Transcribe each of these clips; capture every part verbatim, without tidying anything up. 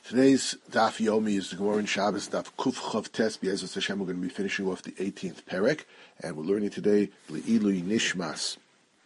Today's Daf Yomi is the Gemara in Shabbos Daf Kuf Chav Tes. B'Ezras Hashem, we're going to be finishing off the eighteenth Perek, and we're learning today Le'ilui Nishmas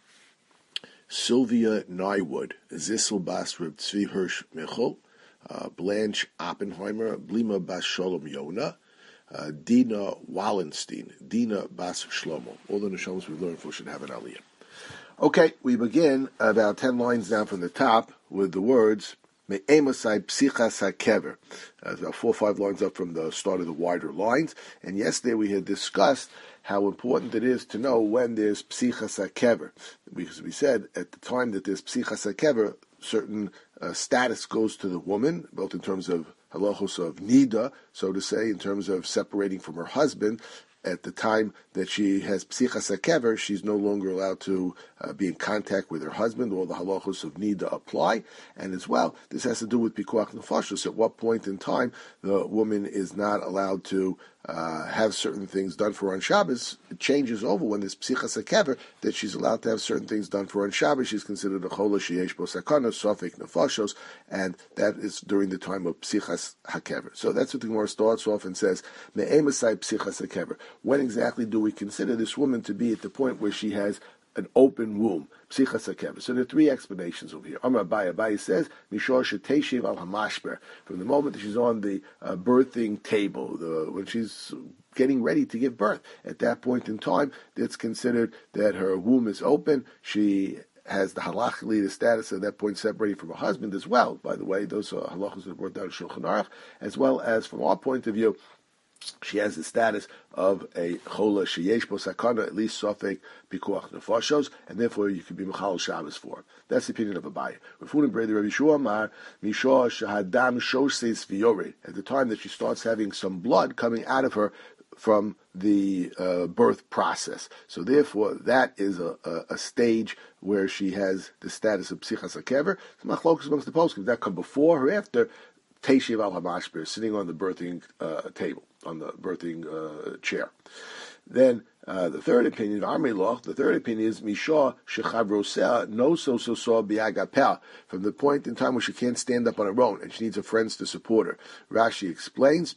Sylvia Nywood, Zissel Bas Reb Tzvi Hirsch Michel, uh, Blanche Oppenheimer, Blima Bas Sholom Yona, uh, Dina Wallenstein, Dina Bas Shlomo. All the Neshomas we learned for should have an Aliyah. Okay, we begin about ten lines down from the top with the words Me'emasai psichas hakever. Uh, about four or five lines up from the start of the wider lines. And yesterday we had discussed how important it is to know when there's psichas hakever. Because we said at the time that there's psichas hakever, certain uh, status goes to the woman, both in terms of halachos of nida, so to say, in terms of separating from her husband. At the time that she has psichas hakever, she's no longer allowed to uh, be in contact with her husband. All the halachos of nida apply, and as well, this has to do with pikuach nefashos. At what point in time the woman is not allowed to uh, have certain things done for her on Shabbos? It changes over when there's psichas hakever that she's allowed to have certain things done for her on Shabbos. She's considered a chola sheyesh bo sakana, sofek nefashos, and that is during the time of psichas hakever. So that's what the Gemara starts off and says, me'emasai psichas hakever. When exactly do we consider this woman to be at the point where she has an open womb? Psichas hakever. So there are three explanations over here. Amar Abaye. Abaye says, Mishor sheteshiv al hamashber. From the moment that she's on the uh, birthing table, the, when she's getting ready to give birth, at that point in time, it's considered that her womb is open. She has the halachically the status at that point separating from her husband as well. By the way, those are halachas that are brought down in Shulchan Aruch, as well as from our point of view, she has the status of a chola sheyesh bo sakana, at least sofek pikuach nefashos, and therefore you can be mechal Shabbos for her. That's the opinion of Abaye. Refunim Brei Rabbi Yeshua Amar Mishah shahadam shoses v'yorei. At the time that she starts having some blood coming out of her from the uh, birth process. So therefore, that is a, a, a stage where she has the status of psichas hakever. It's machlokas amongst the poskim. Does that come before or after Teishiv al hamashber, sitting on the birthing uh, table, on the birthing uh, chair? Then uh, the third opinion, Amri Loch, the third opinion is Mishah shechavroseh no so so so biagapel, from the point in time where she can't stand up on her own and she needs her friends to support her. Rashi explains,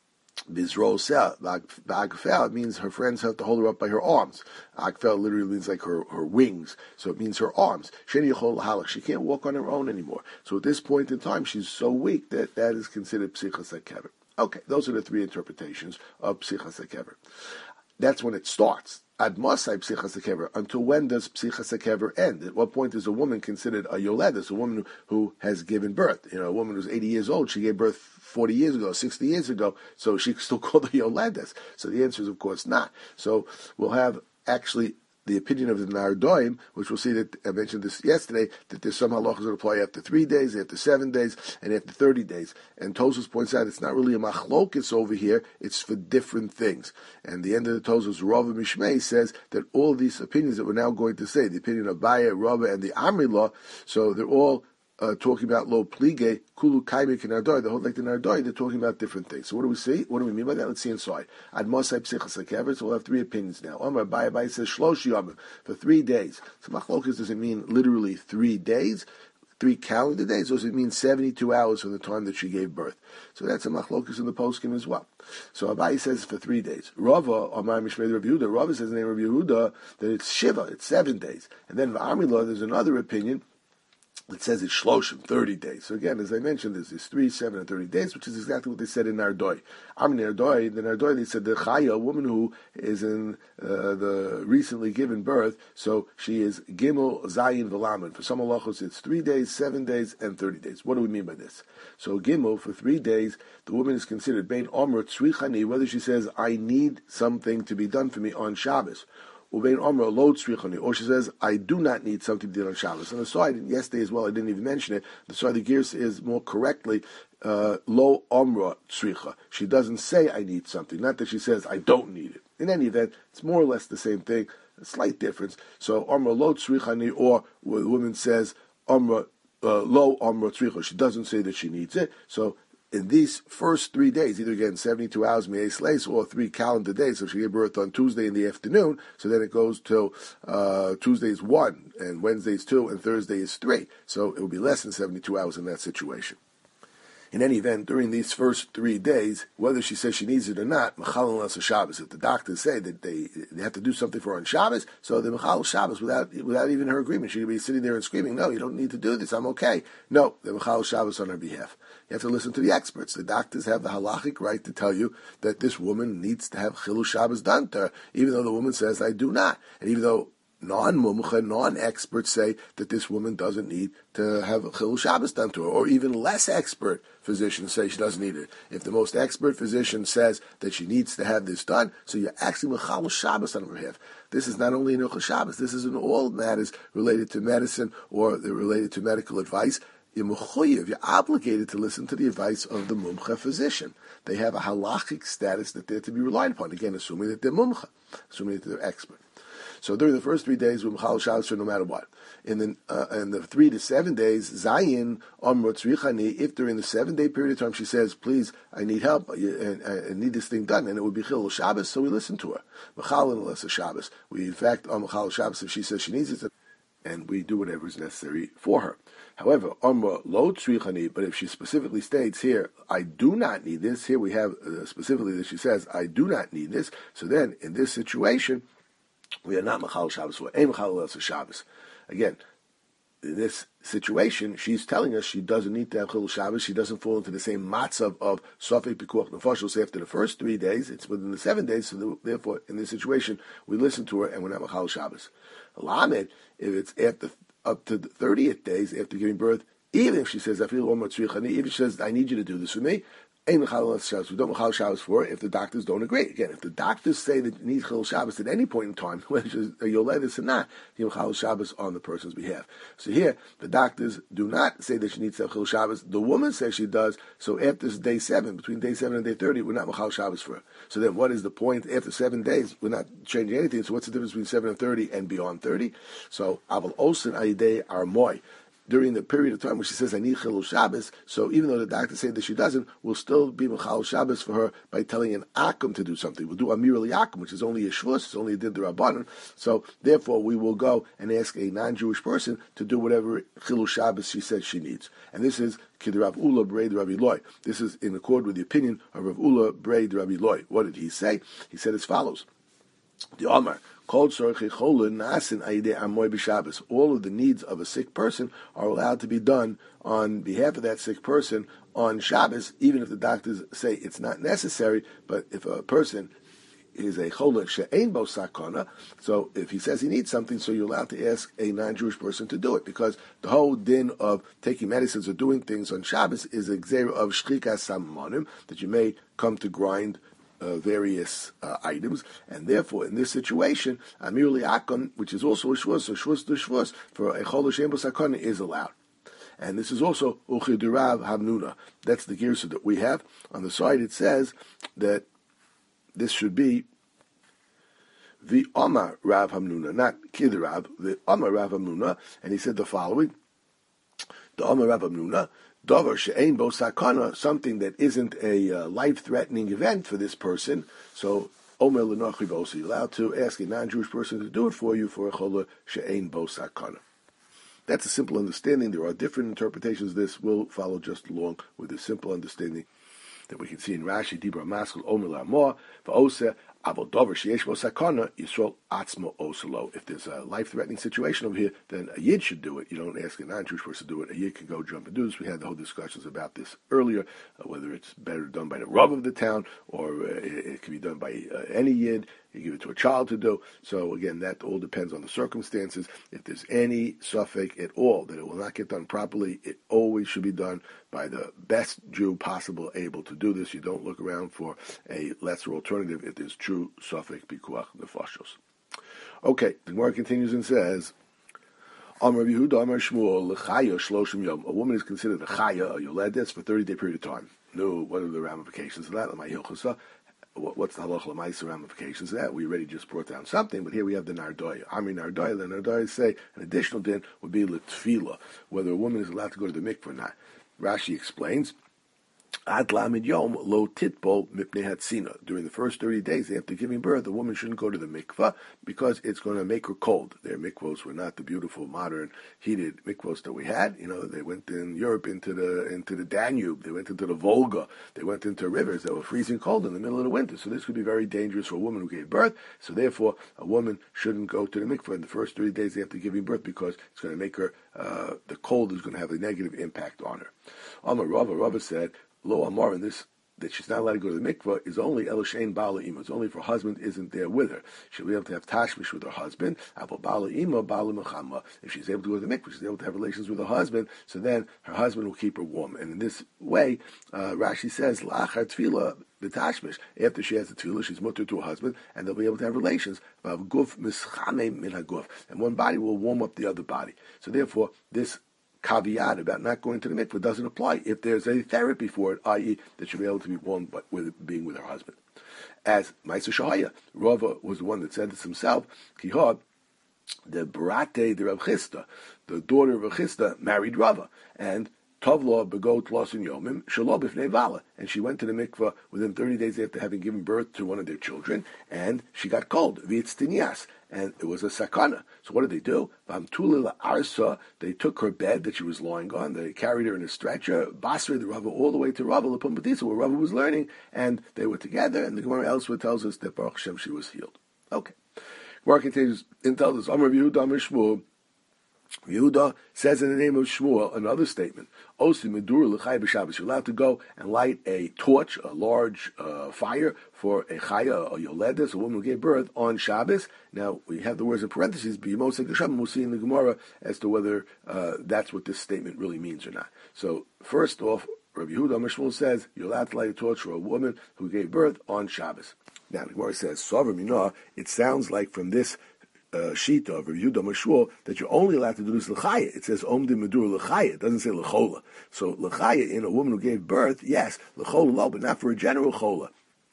Bizroseh, Agfel means her friends have to hold her up by her arms. Agfel literally means like her, her wings, so it means her arms. Sheni Yechol Halach, she can't walk on her own anymore. So at this point in time, she's so weak that that is considered psichas hakever. Okay, those are the three interpretations of psichas hakever. That's when it starts. Ad masai psichas hakever. Until when does psichas hakever end? At what point is a woman considered a yoledes, a woman who has given birth? You know, a woman who's eighty years old, she gave birth forty years ago, sixty years ago, so she's still called a yoledes. So the answer is, of course, not. So we'll have actually the opinion of the Nardoim, which we'll see that I mentioned this yesterday, that there's some halachas that apply after three days, after seven days, and after thirty days. And Tosfos points out it's not really a machlokes over here, it's for different things. And the end of the Tosfos, Rava Mishmei, says that all these opinions that we're now going to say, the opinion of Abaye, Rava, and the Amri law, so they're all Uh, talking about lo plige, kulu kaimik and ardoi, the whole like the ardoi, they're talking about different things. So what do we see? What do we mean by that? Let's see inside. Ad mosai psichas hakever, so we'll have three opinions now. Amar Abaye, Abaye says shlosh yom, for three days. So machlokas doesn't mean literally three days, three calendar days, or does it mean seventy-two hours from the time that she gave birth? So that's a machlokas in the poskim as well. So Abaye says for three days. Rava, Amar Mishmei Rabbi Yehuda, Rava says in the name of Rabbi Yehuda that it's shiva, it's seven days. And then in Amri law, there's another opinion. It says it's shloshim, thirty days. So again, as I mentioned, there's this three, seven, and thirty days, which is exactly what they said in Nardoi. I'm in Nardoi, the Nardoi, they said the chaya, a woman who is in uh, the recently given birth, so she is gimel, zayin, v'lamed. For some halachos, it's three days, seven days, and thirty days. What do we mean by this? So gimel, for three days, the woman is considered bein omer tzrichani, whether she says, I need something to be done for me on Shabbos, or she says, I do not need something to do on Shabbos. And the side, yesterday as well, I didn't even mention it, the side the gears is more correctly, uh, lo omra tzricha. She doesn't say, I need something. Not that she says, I don't need it. In any event, it's more or less the same thing, a slight difference. So, omra lo tzrichani, or where the woman says, omra, uh, lo omra tzricha. She doesn't say that she needs it. So, in these first three days, either again seventy-two hours me'es leis or three calendar days, so she gave birth on Tuesday in the afternoon, so then it goes till uh, Tuesday is one, and Wednesday is two, and Thursday is three. So it will be less than seventy-two hours in that situation. In any event, during these first three days, whether she says she needs it or not, Mechalel L'Asa Shabbos. If the doctors say that they they have to do something for her on Shabbos, so the Mechalel Shabbos without without even her agreement, she could be sitting there and screaming, "No, you don't need to do this. I'm okay." No, the Mechalel Shabbos on her behalf. You have to listen to the experts. The doctors have the halachic right to tell you that this woman needs to have Chilul Shabbos done to her, even though the woman says, "I do not," and even though non-mumcha, non-experts say that this woman doesn't need to have a Chilul Shabbos done to her, or even less expert physicians say she doesn't need it. If the most expert physician says that she needs to have this done, so you're actually Mechalel Shabbos on her behalf. This is not only in Hilchos Shabbos, this is in all matters related to medicine or related to medical advice. You're mechuyev, you're obligated to listen to the advice of the mumcha physician. They have a halachic status that they're to be relied upon, again, assuming that they're mumcha, assuming that they're expert. So during the first three days, we're Mechalel Shabbos no matter what. In the, uh, in the three to seven days, Zayin, Omro Tzrichani, if during the seven-day period of time she says, please, I need help, and I, I need this thing done, and it would be Chilul Shabbos, so we listen to her. Mechalel L'Asa Shabbos. We, in fact, on Mechalel Shabbos, if she says she needs it, and we do whatever is necessary for her. However, Omra Lo Tzrichani, but if she specifically states here, I do not need this, here we have uh, specifically that she says, I do not need this, so then, in this situation, we are not Mechalel Shabbos for Ein Mechalel L'Asa Shabbos. Again, in this situation, she's telling us she doesn't need to have Chilul Shabbos. She doesn't fall into the same matzav of Sofek Pikuach Nefashos. So after the first three days, it's within the seven days. So therefore, in this situation, we listen to her and we're not Mechalel Shabbos. Lamed, if it's after up to the thirtieth days after giving birth, even if she says, I feel even if she says, I need you to do this for me, Ein Mechalel L'Asa Shabbos. We don't Mechalel Shabbos for her if the doctors don't agree. Again, if the doctors say that you need Chilul Shabbos at any point in time, whether she's a Yoledis or not, you Mechalel Shabbos on the person's behalf. So here, the doctors do not say that she needs to have Chilul Shabbos. The woman says she does. So after day seven, between day seven and day thirty, we're not Mechalel Shabbos for her. So then, what is the point? After seven days, we're not changing anything. So what's the difference between seven and thirty and beyond thirty? So Aval Osen Ayidei Armoy. During the period of time where she says, I need Chilul Shabbos, so even though the doctors say that she doesn't, we'll still be Mechalel Shabbos for her by telling an Akum to do something. We'll do Amir Akum, which is only a Shvus, it's only a Did Rabbanan. So therefore, we will go and ask a non-Jewish person to do whatever Chilul Shabbos she says she needs. And this is Kid Rav Ula Brei Rabbi Loi. This is in accord with the opinion of Rav Ula Brei Rabbi Loi. What did he say? He said as follows. The Omar, all of the needs of a sick person are allowed to be done on behalf of that sick person on Shabbos, even if the doctors say it's not necessary. But if a person is a chola she'ein bo sakana, so if he says he needs something, so you're allowed to ask a non-Jewish person to do it, because the whole din of taking medicines or doing things on Shabbos is a gzeira of shchikas samanim, that you may come to grind Uh, various uh, items, and therefore, in this situation, Amir Li'akon, which is also a shvus, a shvus to shvus, for a chol shem b'sakana is allowed. And this is also Uchidurav Hamnuna. That's the girsa that we have. On the side it says that this should be the Omar Rav Hamnuna, not Kidurav, the Omar Rav Hamnuna, and he said the following, the Omar Rav Hamnuna, Dover she'ein bo sakana, something that isn't a uh, life-threatening event for this person. So, Omer l'nochi bo, so you're allowed to ask a non-Jewish person to do it for you for a chola she'ein bo sakana. That's a simple understanding. There are different interpretations of this. We'll follow just along with this simple understanding that we can see in Rashi, Dibra Maskul, Omer la'amor, va'oseh, Avol Dover sheyesh bo sakana, Yisrael atzmo oselo. If there's a life-threatening situation over here, then a Yid should do it. You don't ask a non-Jewish person to do it. A Yid can go jump and do this. We had the whole discussions about this earlier, uh, whether it's better done by the Rav of the town, or uh, it, it can be done by uh, any Yid. You give it to a child to do. So again, that all depends on the circumstances. If there's any suffix at all that it will not get done properly, it always should be done by the best Jew possible able to do this. You don't look around for a lesser alternative if there's true suffix pikuach nefashos. Okay, the Gemara continues and says, Amar Yehuda, Amar Shmuel, l'chaya shloshim yom. A woman is considered a chaya, a yoledes, for thirty day period of time. No, what are the ramifications of that? L'may hilchasa. What's the halacha l'maisa ramifications of that? We already just brought down something, but here we have the nardoya. Amri nardoya. The nardoya say an additional din would be l'tfila, whether a woman is allowed to go to the mikveh or not. Rashi explains, Ad lamid yom lo titbol mipnei hatzina. During the first thirty days after giving birth, the woman shouldn't go to the mikvah because it's going to make her cold. Their mikvahs were not the beautiful, modern, heated mikvahs that we had. You know, they went in Europe into the into the Danube. They went into the Volga. They went into rivers that were freezing cold in the middle of the winter. So this could be very dangerous for a woman who gave birth. So therefore, a woman shouldn't go to the mikvah in the first thirty days after giving birth because it's going to make her, uh, the cold is going to have a negative impact on her. Amar Rava, Rava said, Lo Amar, in this, that she's not allowed to go to the mikvah, is only Elishain Bala Ima. It's only if her husband isn't there with her. She'll be able to have tashmish with her husband. Aval Bala Ima, Bala Mechama. If she's able to go to the mikvah, she's able to have relations with her husband, so then her husband will keep her warm. And in this way, uh, Rashi says, La'achar Tefillah, the tashmish, after she has the tefillah, she's mutter to her husband, and they'll be able to have relations. Guf mischame min haguf. And one body will warm up the other body. So therefore, this caveat about not going to the mikveh doesn't apply if there's a therapy for it, that is, that she'll be able to be warm but with being with her husband. As Maisa Shahaya, Rava was the one that said this himself, Kihad, the Barate, the Rav Chisda, the daughter of Rav Chisda, married Rava, and Tavla begot Losin Yomim, Shalom Bifnei Vala. And she went to the mikveh within thirty days after having given birth to one of their children, and she got cold, V'itzdinias, and it was a sakana. So what did they do? Vamtulila Arsa, they took her bed that she was lying on, they carried her in a stretcher, Basra the Rava all the way to Rava, Lapumbadisa, where Rava was learning, and they were together, and the Gemara elsewhere tells us that Baruch Hashem, she was healed. Okay. Gemara continues and tells us, Amar Yehuda Amar Shmuel, Yehuda says in the name of Shmuel another statement. Osi medur l'chaya b'Shabbos. You're allowed to go and light a torch, a large uh, fire for a chaya, a yoledes, a woman who gave birth on Shabbos. Now we have the words in parentheses. B'yimos ha'geshamim. We'll see in the Gemara as to whether uh, that's what this statement really means or not. So first off, Rabbi Yehuda Amar Shmuel says you're allowed to light a torch for a woman who gave birth on Shabbos. Now the Gemara says, Sover Minah. It sounds like from this Uh, Shita of Rabbi Yehuda Amar Shmuel that you're only allowed to do this l'chaya. It says Om de Medur l'chaya. It doesn't say l'chola. So l'chaya in a woman who gave birth, yes, l'chola lo, but not for a general chola.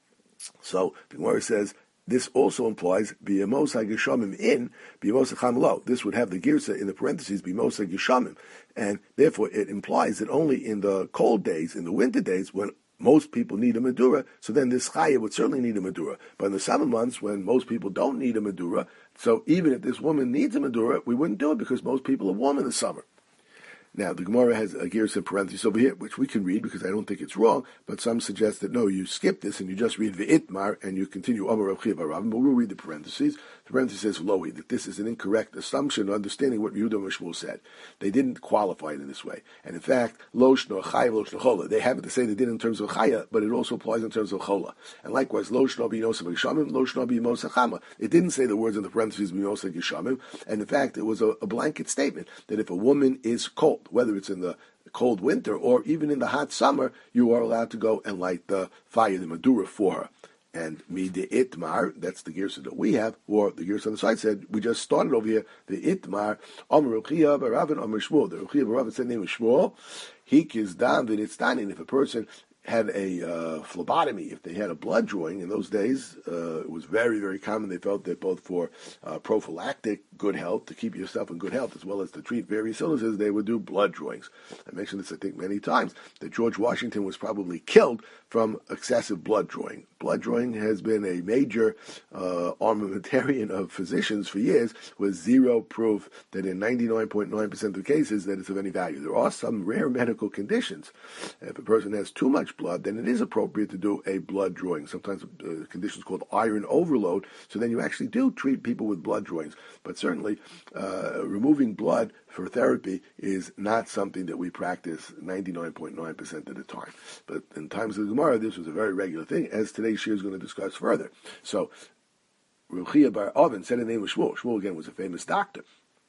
So the Gemara says this also implies b'yamos hageshamim in b'yamos hacham lo. This would have the girsa in the parentheses b'yamos hageshamim, and therefore it implies that only in the cold days, in the winter days, when most people need a Medura, so then this Chaya would certainly need a Medura. But in the summer months, when most people don't need a Medura, so even if this woman needs a Medura, we wouldn't do it because most people are warm in the summer. Now, the Gemara has a gears in parentheses over here, which we can read because I don't think it's wrong, but some suggest that no, you skip this and you just read Ve'itmar and you continue Amar Rav Chiya bar Ravin, but we'll read the parentheses. The parentheses says Loi, that this is an incorrect assumption or understanding what Yehuda Amar Shmuel said. They didn't qualify it in this way. And in fact, Lo Shno Chaya, Lo Shno Chola. They happen to say they did in terms of Chaya, but it also applies in terms of Chola. And likewise, Lo Shno B'Yinosa B'Gishamim, Lo Shno B'Yimosa Chama. It didn't say the words in the parentheses B'Yinosa B'Gishamim, and in fact, it was a, a blanket statement that if a woman is cold, whether it's in the cold winter or even in the hot summer, you are allowed to go and light the fire, the Madura, for her. And mi de itmar, that's the girsa that we have, or the girsa on the side said, we just started over here, the itmar, Amar Rav Chiya bar Ravin, Amar Shmuel. The Rav Chiya bar Ravin said the name of Shmuel, he is down that it's done, and if a person had a uh, phlebotomy, if they had a blood drawing in those days, uh, it was very, very common. They felt that both for uh, prophylactic good health, to keep yourself in good health, as well as to treat various illnesses, they would do blood drawings. I mentioned this, I think, many times, that George Washington was probably killed from excessive blood drawing. Blood drawing has been a major uh, armamentarium of physicians for years, with zero proof that in ninety-nine point nine percent of the cases that it's of any value. There are some rare medical conditions. If a person has too much blood, then it is appropriate to do a blood drawing. Sometimes uh, conditions called iron overload, so then you actually do treat people with blood drawings. But certainly, uh, removing blood for therapy is not something that we practice ninety-nine point nine percent of the time. But in times of the Gemara, this was a very regular thing, as today's shir is going to discuss further. So, Rav Chiya bar Ravin said the name of Shmuel. Shmuel, again, was a famous doctor.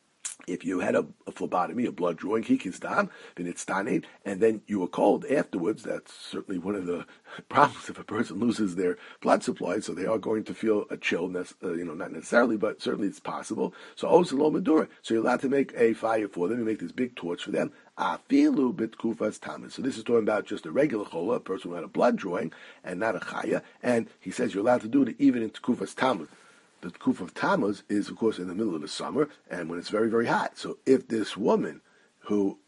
If you had a, a phlebotomy, a blood drawing, hikizdam, then it's tanin, and then you were cold afterwards, that's certainly one of the problems if a person loses their blood supply, so they are going to feel a chill, uh, you know, not necessarily, but certainly it's possible. So, oselo medura. So you're allowed to make a fire for them, you make this big torch for them. Afilu bitkufas tamas. So this is talking about just a regular chola, a person who had a blood drawing, and not a chaya, and he says you're allowed to do it even in tkufas tamas. The Kuf of Tammuz is, of course, in the middle of the summer, and when it's very, very hot. So if this woman who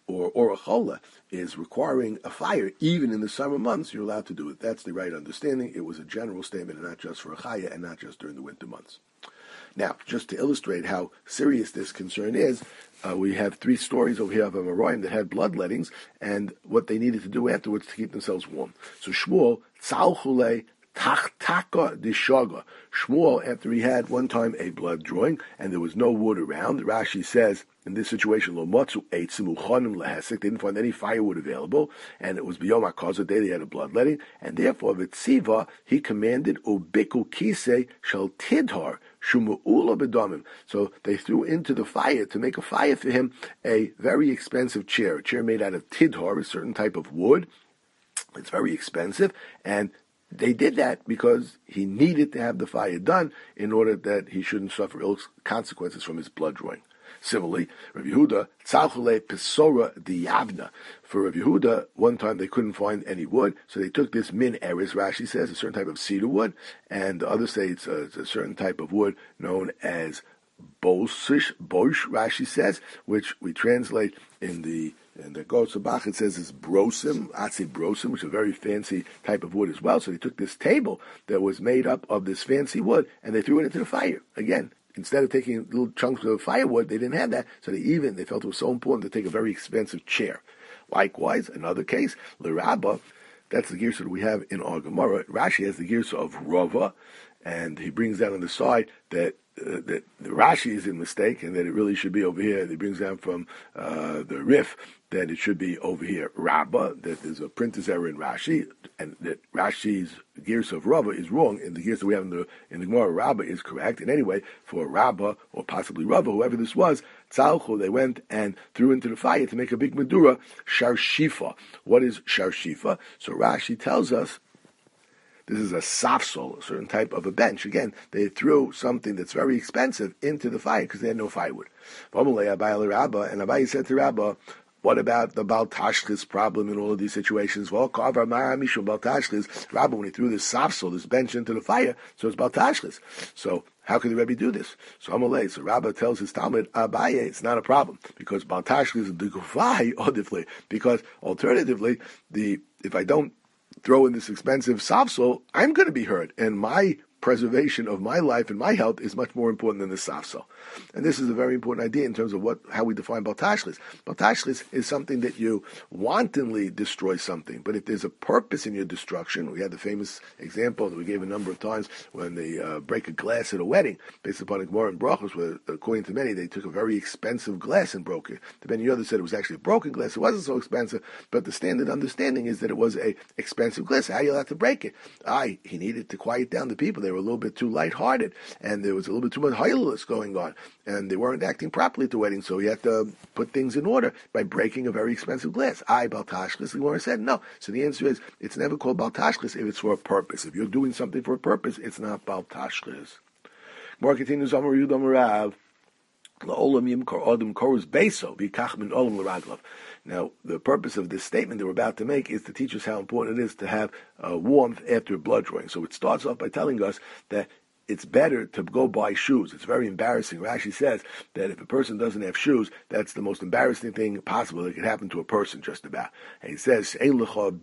or orachola is requiring a fire, even in the summer months, you're allowed to do it. That's the right understanding. It was a general statement, and not just for a chaya, and not just during the winter months. Now, just to illustrate how serious this concern is, uh, we have three stories over here of Amoraim that had bloodlettings, and what they needed to do afterwards to keep themselves warm. So Shmuel, tzalchule tachtaka dishaga. Shmuel, after he had one time a blood drawing, and there was no wood around, Rashi says, in this situation, lo matzu eitzim uchanim lehesek, they didn't find any firewood available, and it was biyom hakaza day they had a bloodletting, and therefore v'tziva he commanded ubiku kisei shall tidhar shumu'ula bedamim. So they threw into the fire to make a fire for him a very expensive chair, a chair made out of tidhar, a certain type of wood. It's very expensive, and they did that because he needed to have the fire done in order that he shouldn't suffer ill consequences from his blood drawing. Similarly, Rav Yehuda, tzalchule pesora diyavna. For Rav Yehuda, one time they couldn't find any wood, so they took this min eris, Rashi says, a certain type of cedar wood, and the others say it's a, it's a certain type of wood known as bosish, bosh, Rashi says, which we translate in the in the Gotza Bach, it says it's brosim, atzi brosim, which is a very fancy type of wood as well. So they took this table that was made up of this fancy wood, and they threw it into the fire. Again, instead of taking little chunks of firewood, they didn't have that, so they even, they felt it was so important to take a very expensive chair. Likewise, another case, L'Rabba, that's the girsa that we have in our Gemara. Rashi has the girsa of Rava, and he brings down on the side that uh, that the Rashi is in mistake, and that it really should be over here. He brings down from uh, the Rif that it should be over here, Rabbah, that there's a printer's error in Rashi, and that Rashi's girsa of Rava is wrong, and the girsa we have in the in the Gemara, Rabbah, is correct. And anyway, for Rabbah, or possibly Rava, whoever this was, Tzalchu, they went and threw into the fire to make a big Medura, Sharshifa. What is Sharshifa? So Rashi tells us this is a safsol, a certain type of a bench. Again, they threw something that's very expensive into the fire because they had no firewood. And Abai said to Rabbah, what about the Baal Tashchis problem in all of these situations? Well, Rabbah, when he threw this safsol, this bench into the fire, so it's Baal Tashchis. So how could the Rebbe do this? So Amalei, so Rabbah tells his Talmud, Abaye, it's not a problem, because Baal Tashchis is the Gufai, odifly, because alternatively, the if I don't throw in this expensive safsol, I'm going to be hurt, and my preservation of my life and my health is much more important than the safsol. And this is a very important idea in terms of what how we define Baal Tashchis. Baal Tashchis is something that you wantonly destroy something, but if there's a purpose in your destruction, we had the famous example that we gave a number of times when they uh, break a glass at a wedding, based upon a Gemara in Brachos, where according to many, they took a very expensive glass and broke it. The many others said it was actually a broken glass. It wasn't so expensive, but the standard understanding is that it was a expensive glass. How are you allowed to break it? I, he needed to quiet down the people. They were a little bit too lighthearted, and there was a little bit too much hailulus going on, and they weren't acting properly at the wedding, so he had to put things in order by breaking a very expensive glass. I, Baal Tashchis, the Gemara said no. So the answer is, it's never called Baal Tashchis if it's for a purpose. If you're doing something for a purpose, it's not Baal Tashchis. Gemara continues, Amar Yudam Rav, La'olam yimkar adam korus beso v'kach min olam l'raglav. Now, the purpose of this statement that we're about to make is to teach us how important it is to have uh, warmth after blood drawing. So it starts off by telling us that it's better to go buy shoes. It's very embarrassing. Rashi says that if a person doesn't have shoes, that's the most embarrassing thing possible that could happen to a person, just about. And he says, there's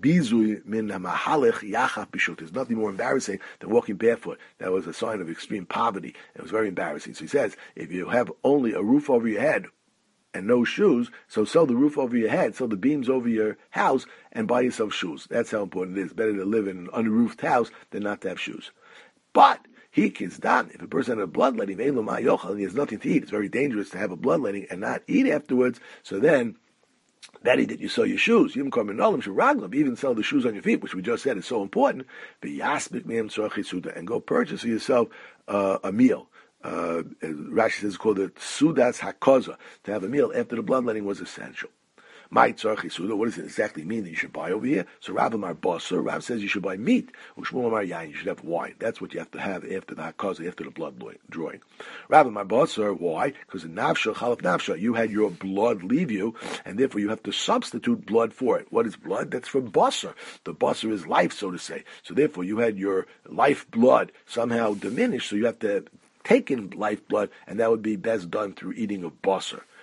nothing more embarrassing than walking barefoot. That was a sign of extreme poverty. It was very embarrassing. So he says, if you have only a roof over your head and no shoes, so sell the roof over your head, sell the beams over your house, and buy yourself shoes. That's how important it is. Better to live in an unroofed house than not to have shoes. But he is done. If a person had a bloodletting, and he has nothing to eat, it's very dangerous to have a bloodletting and not eat afterwards. So then, that he did, you sell your shoes. You even sell the shoes on your feet, which we just said is so important. And go purchase for yourself uh, a meal. Uh, Rashi says it's called the Sudas HaKoza. To have a meal after the bloodletting was essential. What does it exactly mean that you should buy over here? So Rav Amar Basar, Rav says you should buy meat. Ushmuel Amar Yain, you should have wine. That's what you have to have after the hakaza, after the blood drawing. Rav Amar Basar, why? Because in nafsha, chalaf nafsha, you had your blood leave you, and therefore you have to substitute blood for it. What is blood? That's from basar. The basar is life, so to say. So therefore you had your life blood somehow diminished, so you have to take in life blood, and that would be best done through eating of basar.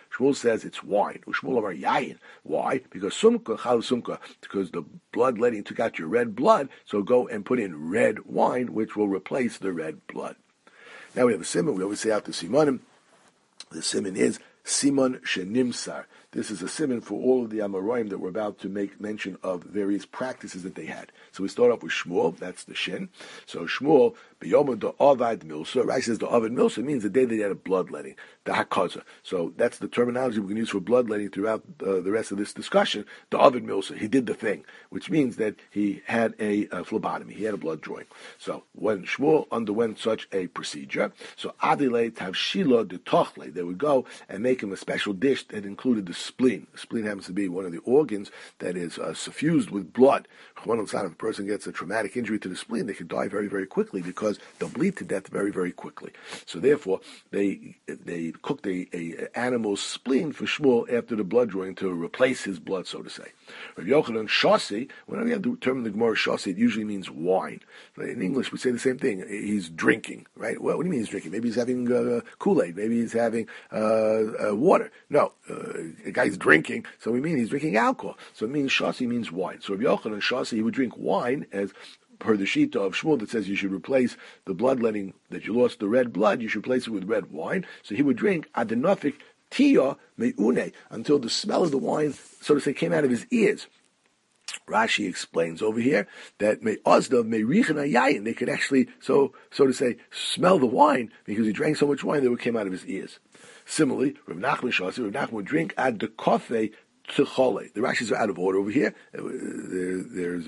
Shmuel says it's wine. Shmuel Amar Yayin. Why? Because sumka chal sumka. Because the bloodletting took out your red blood, so go and put in red wine, which will replace the red blood. Now we have a simon. We always say out the simonim. The simon is Simon Shenimsar. This is a simon for all of the Amoraim that we're about to make mention of various practices that they had. So we start off with Shmuel, that's the Shin. So Shmuel, B'yom the Avad Milsa, Rashi says the Avad Milsa means the day that they had a bloodletting, the Hakaza. So that's the terminology we can use for bloodletting throughout uh, the rest of this discussion. The Avad Milsa, he did the thing, which means that he had a, a phlebotomy, he had a blood drawing. So when Shmuel underwent such a procedure, so Adile Tavshila de Tochle, they would go and make him a special dish that included the spleen. The spleen happens to be one of the organs that is uh, suffused with blood. When if a person gets a traumatic injury to the spleen, they could die very, very quickly because they'll bleed to death very, very quickly. So therefore, they they cooked a, a animal's spleen for Shmuel after the blood drawing to replace his blood, so to say. Rav Yochanan Shasi, whenever you have the term in the Gemara Shasi, it usually means wine. In English, we say the same thing. He's drinking, right? Well, what do you mean he's drinking? Maybe he's having uh, Kool-Aid. Maybe he's having uh, uh, water. No, uh, a guy's drinking, so we mean he's drinking alcohol. So it means Shasi means wine. So Rav Yochanan Shasi, he would drink wine as per the Shita of Shmuel that says you should replace the bloodletting that you lost, the red blood, you should replace it with red wine. So he would drink adenofik tia meune until the smell of the wine, so to say, came out of his ears. Rashi explains over here that may ozdav may richna yayin, they could actually, so so to say, smell the wine because he drank so much wine that it came out of his ears. Similarly, Rav Nachman Shasi, Rav Nachman would drink ad the coffee. The Rashis are out of order over here. There, there's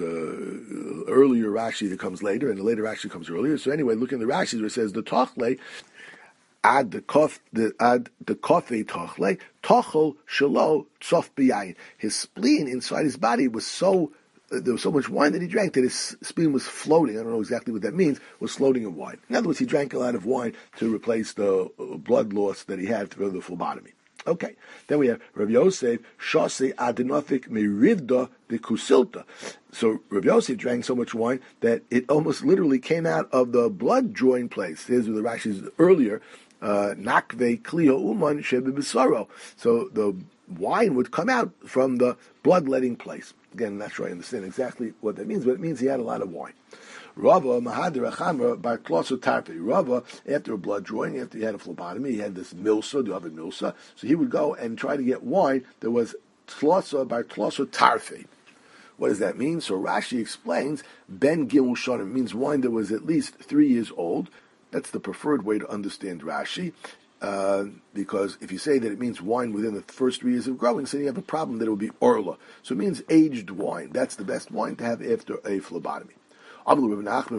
a earlier Rashi that comes later, and the later Rashi comes earlier. So anyway, look in the Rashis where it says the tochle ad the kof the ad the kofe tochle tochel shelo tzof biyayin. His spleen inside his body was so uh, there was so much wine that he drank that his spleen was floating. I don't know exactly what that means. Was floating in wine. In other words, he drank a lot of wine to replace the blood loss that he had through the phlebotomy. Okay, then we have Rav Yosef, Shasi Adenofik Merivda de Kusilta. So Rav Yosef drank so much wine that it almost literally came out of the blood drawing place. Here's the Rashi's earlier, Nakve Klio Uman Shebe Besaro. So the wine would come out from the bloodletting place. Again, I'm not sure I understand exactly what that means, but it means he had a lot of wine. Rava Mahadra Chamra Bar Klosu Tarpe. Rava, after a blood drawing, after he had a phlebotomy, he had this milsa, the other milsa, so he would go and try to get wine that was Tlosa Bar Klosu Tarfe. What does that mean? So Rashi explains, Ben Gimel Shonim means wine that was at least three years old. That's the preferred way to understand Rashi. Uh, because if you say that it means wine within the first three years of growing, so you have a problem that it will be orla. So it means aged wine. That's the best wine to have after a phlebotomy. I beg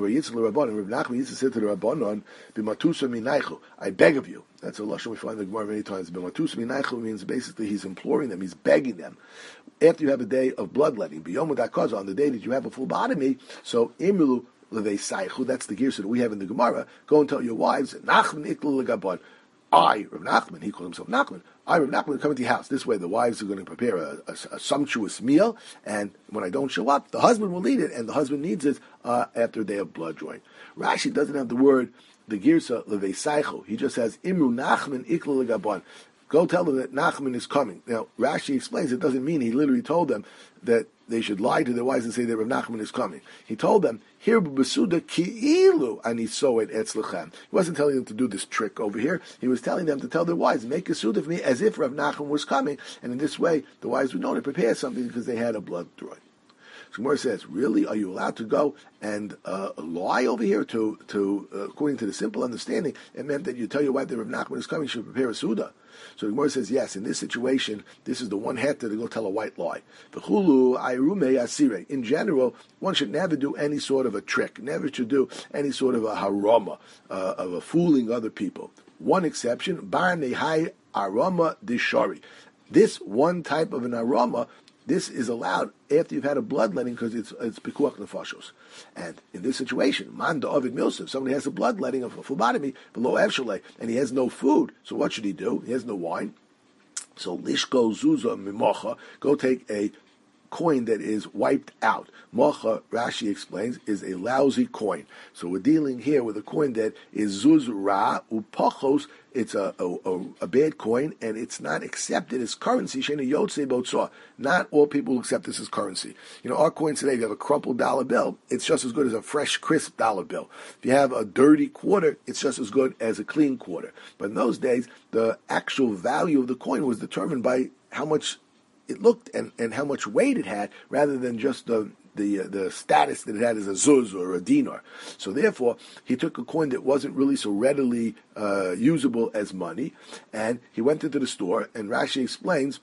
of you. That's a lashon we find in the Gemara many times. B'matus minaychu means basically he's imploring them, he's begging them. After you have a day of bloodletting, b'yom dakaza, on the day that you have a phlebotomy, so imilu levei saichu, that's the gears that we have in the Gemara. Go and tell your wives, Nachman iklu legabon. I, Rav Nachman, he called himself Nachman, I, Rav Nachman, come into the house. This way the wives are going to prepare a, a, a sumptuous meal, and when I don't show up, the husband will eat it, and the husband needs it uh, after a day of blood drawing. Rashi doesn't have the word, the girsa, levei saichu. He just says, Imru Nachman iklu legabon. Go tell them that Nachman is coming. Now, Rashi explains it doesn't mean he literally told them that they should lie to their wives and say that Rav Nachman is coming. He told them, here b'besuda ki'ilu ani soet etzlechem. He wasn't telling them to do this trick over here. He was telling them to tell their wives, make a suda for me as if Rav Nachman was coming. And in this way, the wives would know to prepare something because they had a blood drawing. So Gemara says, really, are you allowed to go and uh, lie over here? To, to uh, according to the simple understanding, it meant that you tell your wife that Rav Nachman is coming, she should prepare a suda. So the Gemara says, yes, in this situation, this is the one heter to go tell a white lie. In general, one should never do any sort of a trick, never should do any sort of a harama, uh, of a fooling other people. One exception, bar nehai arama dishari. This one type of an arama, this is allowed after you've had a bloodletting because it's it's pikuach nefashos. And in this situation, man da'avid milsa, if somebody has a bloodletting of a phlebotomy, below efshalei, and he has no food, so what should he do? He has no wine. So lishko zuza mimocha, go take a coin that is wiped out. Mocha, Rashi explains, is a lousy coin. So we're dealing here with a coin that is zuz ra upachos. It's a, a, a, a bad coin, and it's not accepted as currency. Shena yotze botzah. Not all people accept this as currency. You know, our coins today, if you have a crumpled dollar bill, it's just as good as a fresh, crisp dollar bill. If you have a dirty quarter, it's just as good as a clean quarter. But in those days, the actual value of the coin was determined by how much it looked and, and how much weight it had, rather than just the the uh, the status that it had as a zuz or a dinar. So therefore, he took a coin that wasn't really so readily uh, usable as money, and he went into the store, and Rashi explains,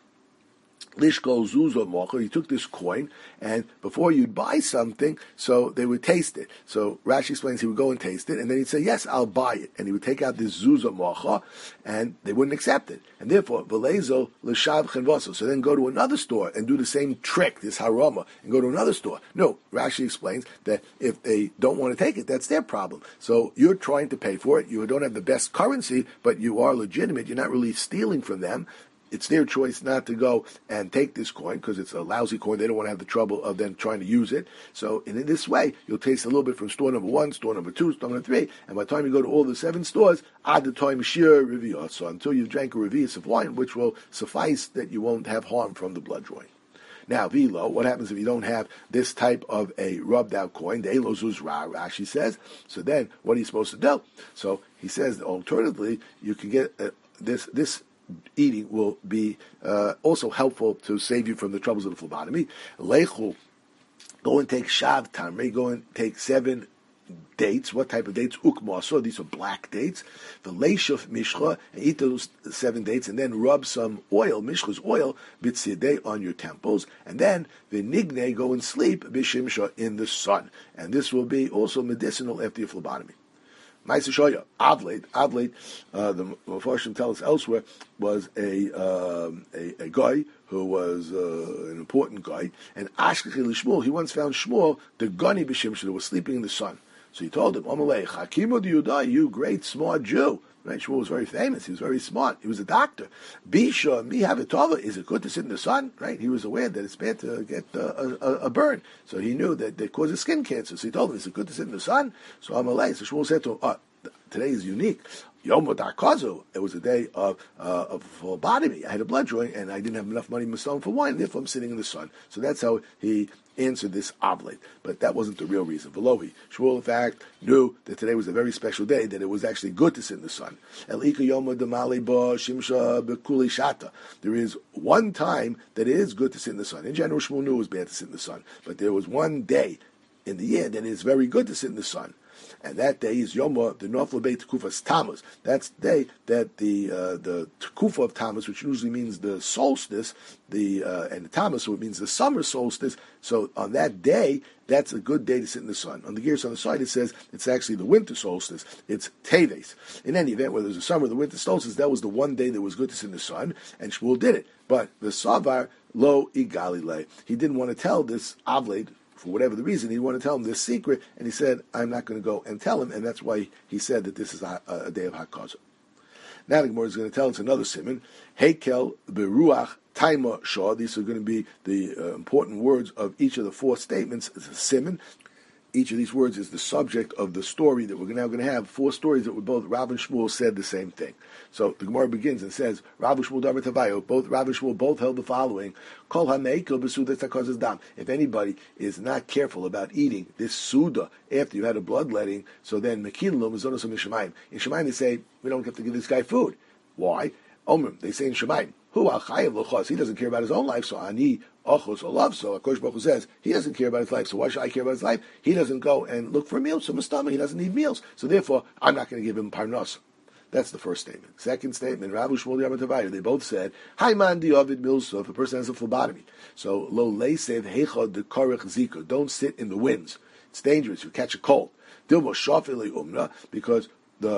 Lishko Zuzo Mocher, he took this coin, and before you'd buy something, so they would taste it. So Rashi explains he would go and taste it, and then he'd say, yes, I'll buy it. And he would take out this Zuzo Mocher, and they wouldn't accept it. And therefore, Velezo L'shav Chenvoso. So then go to another store and do the same trick, this harama, and go to another store. No, Rashi explains that if they don't want to take it, that's their problem. So you're trying to pay for it, you don't have the best currency, but you are legitimate, you're not really stealing from them. It's their choice not to go and take this coin because it's a lousy coin. They don't want to have the trouble of them trying to use it. So in this way, you'll taste a little bit from store number one, store number two, store number three, and by the time you go to all the seven stores, add the time shir reviyah. So until you've drank a revius of wine, which will suffice that you won't have harm from the blood drawing. Now, velo, what happens if you don't have this type of a rubbed out coin? The elo zuz ra, Rashi says. So then, what are you supposed to do? So he says, alternatively, you can get uh, this this. eating will be uh, also helpful to save you from the troubles of the phlebotomy. Lechu, go and take shav tamri, go and take seven dates. What type of dates? Ukmaso, these are black dates. The leishuf mishcha, and eat those seven dates, and then rub some oil, mishcha's oil, bitzidei, on your temples, and then the nigne, go and sleep, bishimsha, in the sun. And this will be also medicinal after your phlebotomy. Ma'aser Shoya, Avled, Avled, uh, the Mepharshim tell us elsewhere, was a, um, a a guy who was uh, an important guy, and Ashkechi Shmuel, he once found Shmuel, the Gani B'Shimshon, who was sleeping in the sun. So he told him, Amalei, Hakimu Yudai, you great smart Jew. Right? Shmuel was very famous, he was very smart, he was a doctor. Bisha, mi havitova, is it good to sit in the sun? Right? He was aware that it's bad to get uh, a, a burn. So he knew that it causes skin cancer. So he told him, is it good to sit in the sun? So Amalei, so Shmuel said to him, oh, today is unique. Yom Darkazu, it was a day of uh, of phlebotomy. I had a blood drawing, and I didn't have enough money in my stomach for wine, therefore I'm sitting in the sun. So that's how he answered this oblate. But that wasn't the real reason. Velohi, Shmuel, in fact, knew that today was a very special day, that it was actually good to sit in the sun. Elika Yom Damali Ba Shimsha Bekuli Shata. There is one time that it is good to sit in the sun. In general, Shmuel knew it was bad to sit in the sun. But there was one day in the year that it is very good to sit in the sun. And that day is Yoma, the Nofla Beit Tekufas Tammuz. That's the day that the uh, the Tekufa of Tammuz, which usually means the solstice, the uh, and the Tammuz, so it means the summer solstice. So on that day, that's a good day to sit in the sun. On the gears on the side, it says it's actually the winter solstice. It's Teves. In any event, whether it was the summer or the winter solstice, that was the one day that was good to sit in the sun, and Shmuel did it. But the Savar Lo Igalile, he didn't want to tell this Avled, for whatever the reason, he wanted to tell him this secret, and he said, I'm not going to go and tell him, and that's why he said that this is a, a day of Hakaza. Now the Gemara is going to tell us another simon, Heikel Beruach Taima Shah. These are going to be the uh, important words of each of the four statements. It's a simon. Each of these words is the subject of the story that we're now going to have. Four stories that were both Rav and Shmuel said the same thing. So the Gemara begins and says, Rav and Shmuel Davar Tavayo, both Rav and Shmuel both held the following: Kol hameikil b'suda takazes dam. If anybody is not careful about eating this suda after you had a bloodletting, so then mekil lo mizonos mishamayim. In Shemayim they say we don't have to give this guy food. Why? Omrim, they say in Shemayim, Hu achayev l'chos. He doesn't care about his own life, so ani ochos olav. So Hakadosh Baruch Hu says he doesn't care about his life. So why should I care about his life? He doesn't go and look for meals from his stomach. He doesn't need meals. So therefore, I'm not going to give him parnos. That's the first statement. Second statement, Rav Shmuel Davar Tavayo, they both said, Haiman di Ovid Milso, if a person has a phlebotomy. So lo leisev heichad de korech zika. Don't sit in the winds. It's dangerous. You catch a cold. Dilmo shafili umna, because the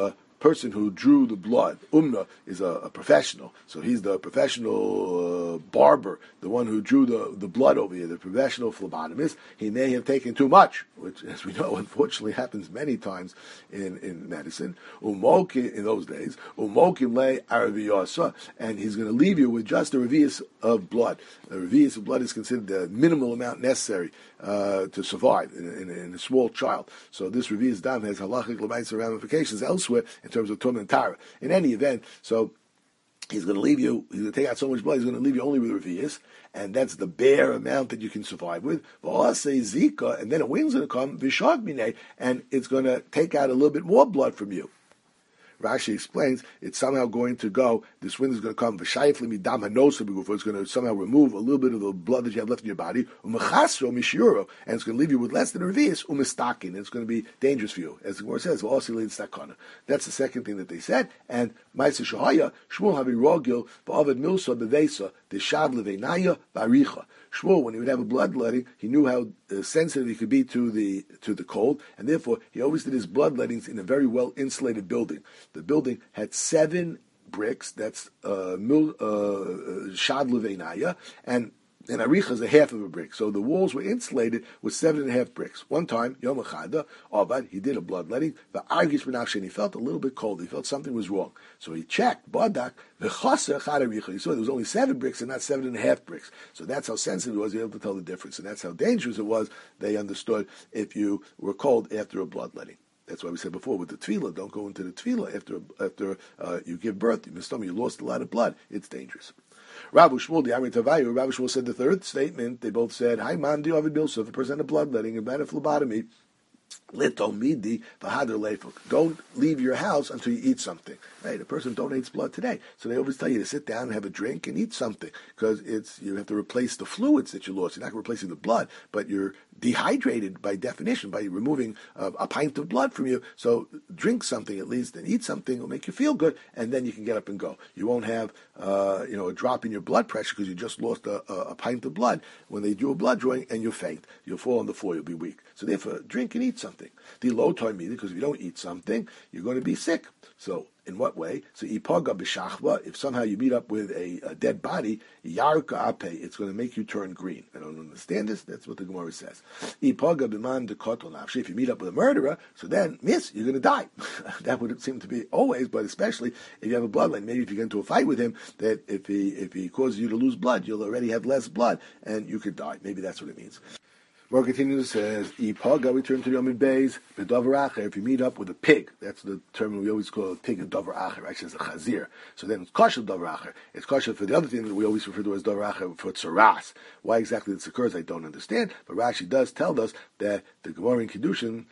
person who drew the blood, umna, is a, a professional. So he's the professional uh, barber, the one who drew the, the blood over here, the professional phlebotomist. He may have taken too much, which, as we know, unfortunately happens many times in, in medicine. Umoki, in those days, umokim le araviyasa, and he's going to leave you with just a revius of blood. A revius of blood is considered the minimal amount necessary uh, to survive in, in, in a small child. So this revius dam has halachic lemaisa ramifications elsewhere in terms of tum and tara. In any event, so he's going to leave you, he's going to take out so much blood, he's going to leave you only with revius, and that's the bare amount that you can survive with. Say zika, and then a wind's going to come, vishag mine, and it's going to take out a little bit more blood from you. Rashi explains it's somehow going to go, this wind is going to come, it's going to somehow remove a little bit of the blood that you have left in your body, and it's going to leave you with less than a revius, and it's going to be dangerous for you. As the Gemara says, that's the second thing that they said. And Ma'aseh Shahaya, Shmuel having rogil, v'avad milsa bevesa, deshad levenaya baricha. Shmuel, when he would have a bloodletting, he knew how uh, sensitive he could be to the to the cold, and therefore he always did his bloodlettings in a very well insulated building. The building had seven bricks. That's uh, mil, uh, shad levenaya, and and aricha is a half of a brick. So the walls were insulated with seven and a half bricks. One time, Yom Echada, Avad, he did a bloodletting. The argish b'nafshe, and he felt a little bit cold. He felt something was wrong. So he checked, Badak, v'chaser chad aricha. He saw there was only seven bricks and not seven and a half bricks. So that's how sensitive he was. He was able to tell the difference. And that's how dangerous it was. They understood if you were cold after a bloodletting. That's why we said before with the tefillah, don't go into the tefillah after after uh, you give birth. You missed you lost a lot of blood. It's dangerous. Rabbi Shmuel, the Amri Tavayu, Rabbi Shmuel said the third statement. They both said, "Hi, man, do you have a bill? So if a person had bloodletting and bad phlebotomy, litomidi v'hader leifuk. Don't leave your house until you eat something. Right? A person donates blood today, so they always tell you to sit down and have a drink and eat something because it's you have to replace the fluids that you lost. You're not replacing the blood, but you're dehydrated by definition by removing uh, a pint of blood from you. So drink something at least and eat something. It'll make you feel good, and then you can get up and go. You won't have uh, you know a drop in your blood pressure because you just lost a, a, a pint of blood when they do a blood drawing, and you'll faint. You'll fall on the floor. You'll be weak. So therefore, drink and eat something. The low time meaning because if you don't eat something, you're going to be sick. So in what way? So ipaga b'shachva. If somehow you meet up with a, a dead body, yarka ape. It's going to make you turn green. I don't understand this. That's what the Gemara says. Ipaga b'man dekotel nafshi. If you meet up with a murderer, so then miss, you're going to die. That would seem to be always, but especially if you have a bloodline. Maybe if you get into a fight with him, that if he if he causes you to lose blood, you'll already have less blood and you could die. Maybe that's what it means. More continues, says, Ipaga, we turn to the Yomid Beis, B'Dover Acher, if you meet up with a pig, that's the term we always call a pig a Dover Acher, actually it's a Chazir. So then it's Kosher Dover Acher. It's Kosher for the other thing that we always refer to as Dover Acher, for Tzaras. Why exactly this occurs, I don't understand, but Rashi does tell us that the Gemara in Kiddushin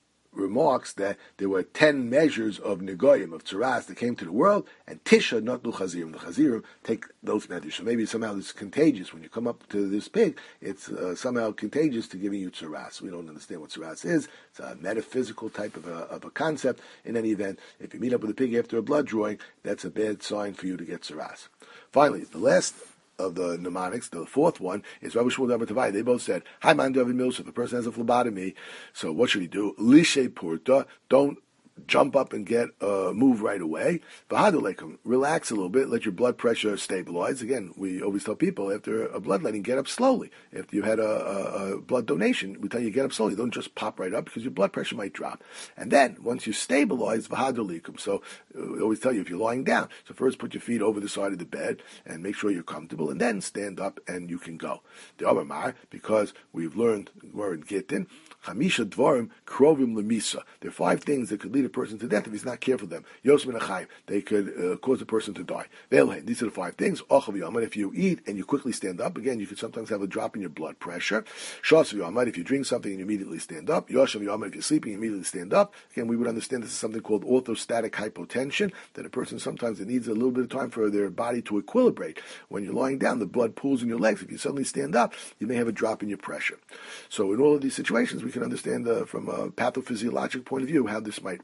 remarks that there were ten measures of Negoyim, of Tzaras, that came to the world, and Tisha, not the Chazirim. The Chazirim take those measures. So maybe somehow it's contagious. When you come up to this pig, it's uh, somehow contagious to giving you Tzaras. We don't understand what Tzaras is. It's a metaphysical type of a, of a concept. In any event, if you meet up with a pig after a blood drawing, that's a bad sign for you to get Tzaras. Finally, the last of the mnemonics, the fourth one, is Rabbi Shmuel Davar Tavai. They both said, Hi, man, David Mills, if a person has a phlebotomy, so what should he do? Lishe purta, don't jump up and get a uh, move right away. V'hadalekum, relax a little bit, let your blood pressure stabilize. Again, we always tell people after a bloodletting, get up slowly. If you had a, a, a blood donation, we tell you get up slowly. Don't just pop right up because your blood pressure might drop. And then, once you stabilize, v'hadalekum. So uh, we always tell you if you're lying down, so first put your feet over the side of the bed and make sure you're comfortable, and then stand up and you can go. The Amar, because we've learned, we're in Gittin, Chamisha Dvarim Krovim Lemisa. There are five things that could lead a person to death if he's not careful of them. Yos min achayim. They could uh, cause a person to die. Ve'elhein. These are the five things. Ochav Yamad. If you eat and you quickly stand up, again, you could sometimes have a drop in your blood pressure. Shas Yamad. If you drink something and you immediately stand up. Yoshav Yamad. If you're sleeping, you immediately stand up. Again, we would understand this is something called orthostatic hypotension, that a person sometimes it needs a little bit of time for their body to equilibrate. When you're lying down, the blood pools in your legs. If you suddenly stand up, you may have a drop in your pressure. So in all of these situations, we can understand uh, from a pathophysiologic point of view how this might work.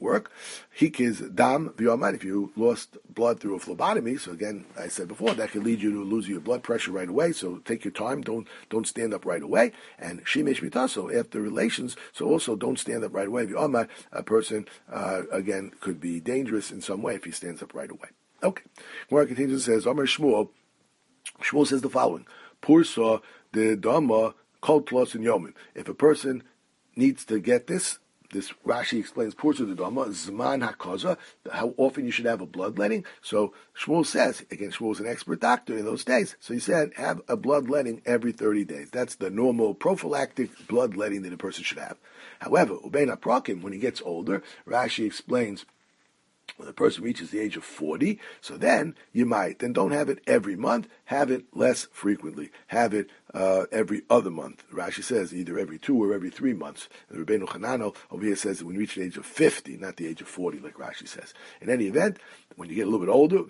work. Hikiz dam v'yomad, if you lost blood through a phlebotomy, so again, I said before, that could lead you to lose your blood pressure right away, so take your time, don't don't stand up right away. And shimesh mitaso, after relations, so also don't stand up right away. V'yomad, a person, uh, again, could be dangerous in some way if he stands up right away. Okay. Gemara continues and says, Amar Shmuel, Shmuel says the following, Pursa de dama kol tlos in yomin. If a person needs to get this, this Rashi explains Pursa de dama, zman hakaza, how often you should have a bloodletting. So Shmuel says, again, Shmuel's an expert doctor in those days, so he said, have a bloodletting every thirty days. That's the normal prophylactic bloodletting that a person should have. However, ubein haprakim, when he gets older, Rashi explains, when the person reaches the age of forty, so then you might. Then don't have it every month, have it less frequently. Have it uh, every other month. Rashi says either every two or every three months. And Rabbeinu Hananel over here says that when you reach the age of fifty, not the age of forty, like Rashi says. In any event, when you get a little bit older,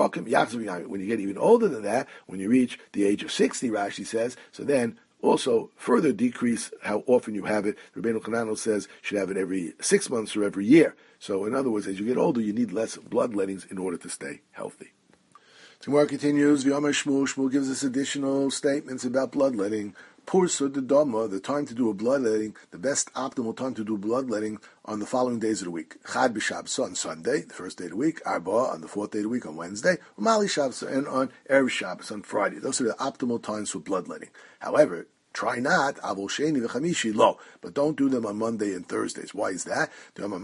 when you get even older than that, when you reach the age of sixty, Rashi says, so then also further decrease how often you have it. Rabbeinu Hananel says you should have it every six months or every year. So in other words, as you get older, you need less bloodlettings in order to stay healthy. Tomorrow continues, V'yamar Shmuel, Shmuel gives us additional statements about bloodletting. Pursa de dama, the time to do a bloodletting, the best optimal time to do bloodletting on the following days of the week. Chad b'Shabbos on Sunday, the first day of the week. Arba on the fourth day of the week on Wednesday. Umali Shabbos and on Erev Shabbos on Friday. Those are the optimal times for bloodletting. However, try not, avol sheni v'chamishi lo, but don't do them on Monday and Thursdays. Why is that?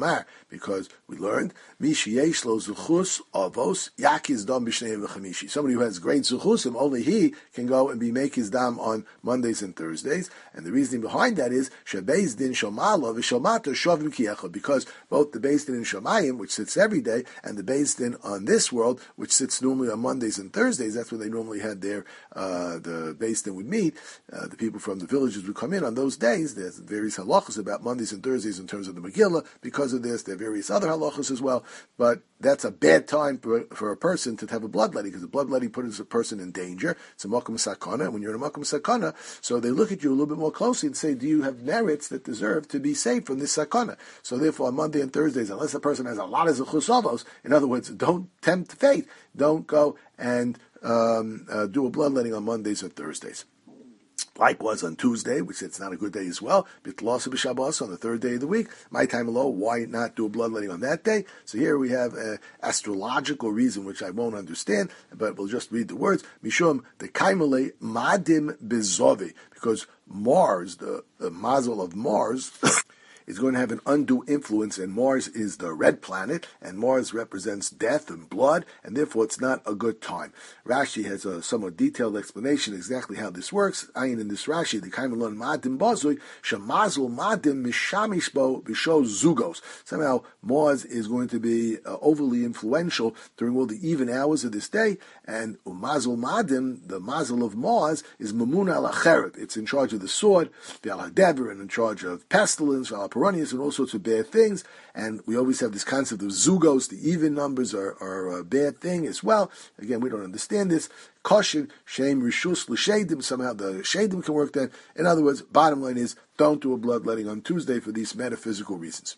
Because we learned, mishi yesh lo zuchus avos yakiz dam b'shnei v'chamishi. Somebody who has great zuchusim, only he can go and be make his dam on Mondays and Thursdays. And the reasoning behind that is, shebeis din shomalo v'shomata shovim kiyecha, because both the Beis Din in Shomayim, which sits every day, and the Beis Din on this world, which sits normally on Mondays and Thursdays, that's where they normally had their, uh, the Beis Din would meet, uh, the people from the villages would come in on those days. There's various halachas about Mondays and Thursdays in terms of the Megillah. Because of this, there are various other halachas as well. But that's a bad time for, for a person to have a bloodletting, because the bloodletting puts a person in danger. It's a makam sakana. When you're in a makam sakana, so they look at you a little bit more closely and say, do you have merits that deserve to be saved from this sakana? So therefore, on Monday and Thursdays, unless a person has a lot of zechusavos, in other words, don't tempt fate. Don't go and um, uh, do a bloodletting on Mondays or Thursdays. Likewise on Tuesday, which it's not a good day as well, Bitlosa b'Shabbos on the third day of the week. My time alone, why not do a bloodletting on that day? So here we have an astrological reason, which I won't understand, but we'll just read the words. Mishum the kaimale madim bezove, because Mars, the, the mazel of Mars, is going to have an undue influence, and Mars is the red planet, and Mars represents death and blood, and therefore it's not a good time. Rashi has a somewhat detailed explanation exactly how this works. Ayin in this Rashi, the Kaimalon Madim Bazui, Shemazul Madim Mishamishbo Bisho Zugos. Somehow Mars is going to be uh, overly influential during all the even hours of this day, and Umazul Madim, the mazel of Mars, is Mamun al Acherib. It's in charge of the sword, the al Hadeber, and in charge of pestilence, al and all sorts of bad things, and we always have this concept of zugos, the even numbers are, are a bad thing as well. Again, we don't understand this. Caution, shame, rishus, l'shedim, somehow the shedim can work then. In other words, bottom line is, don't do a bloodletting on Tuesday for these metaphysical reasons.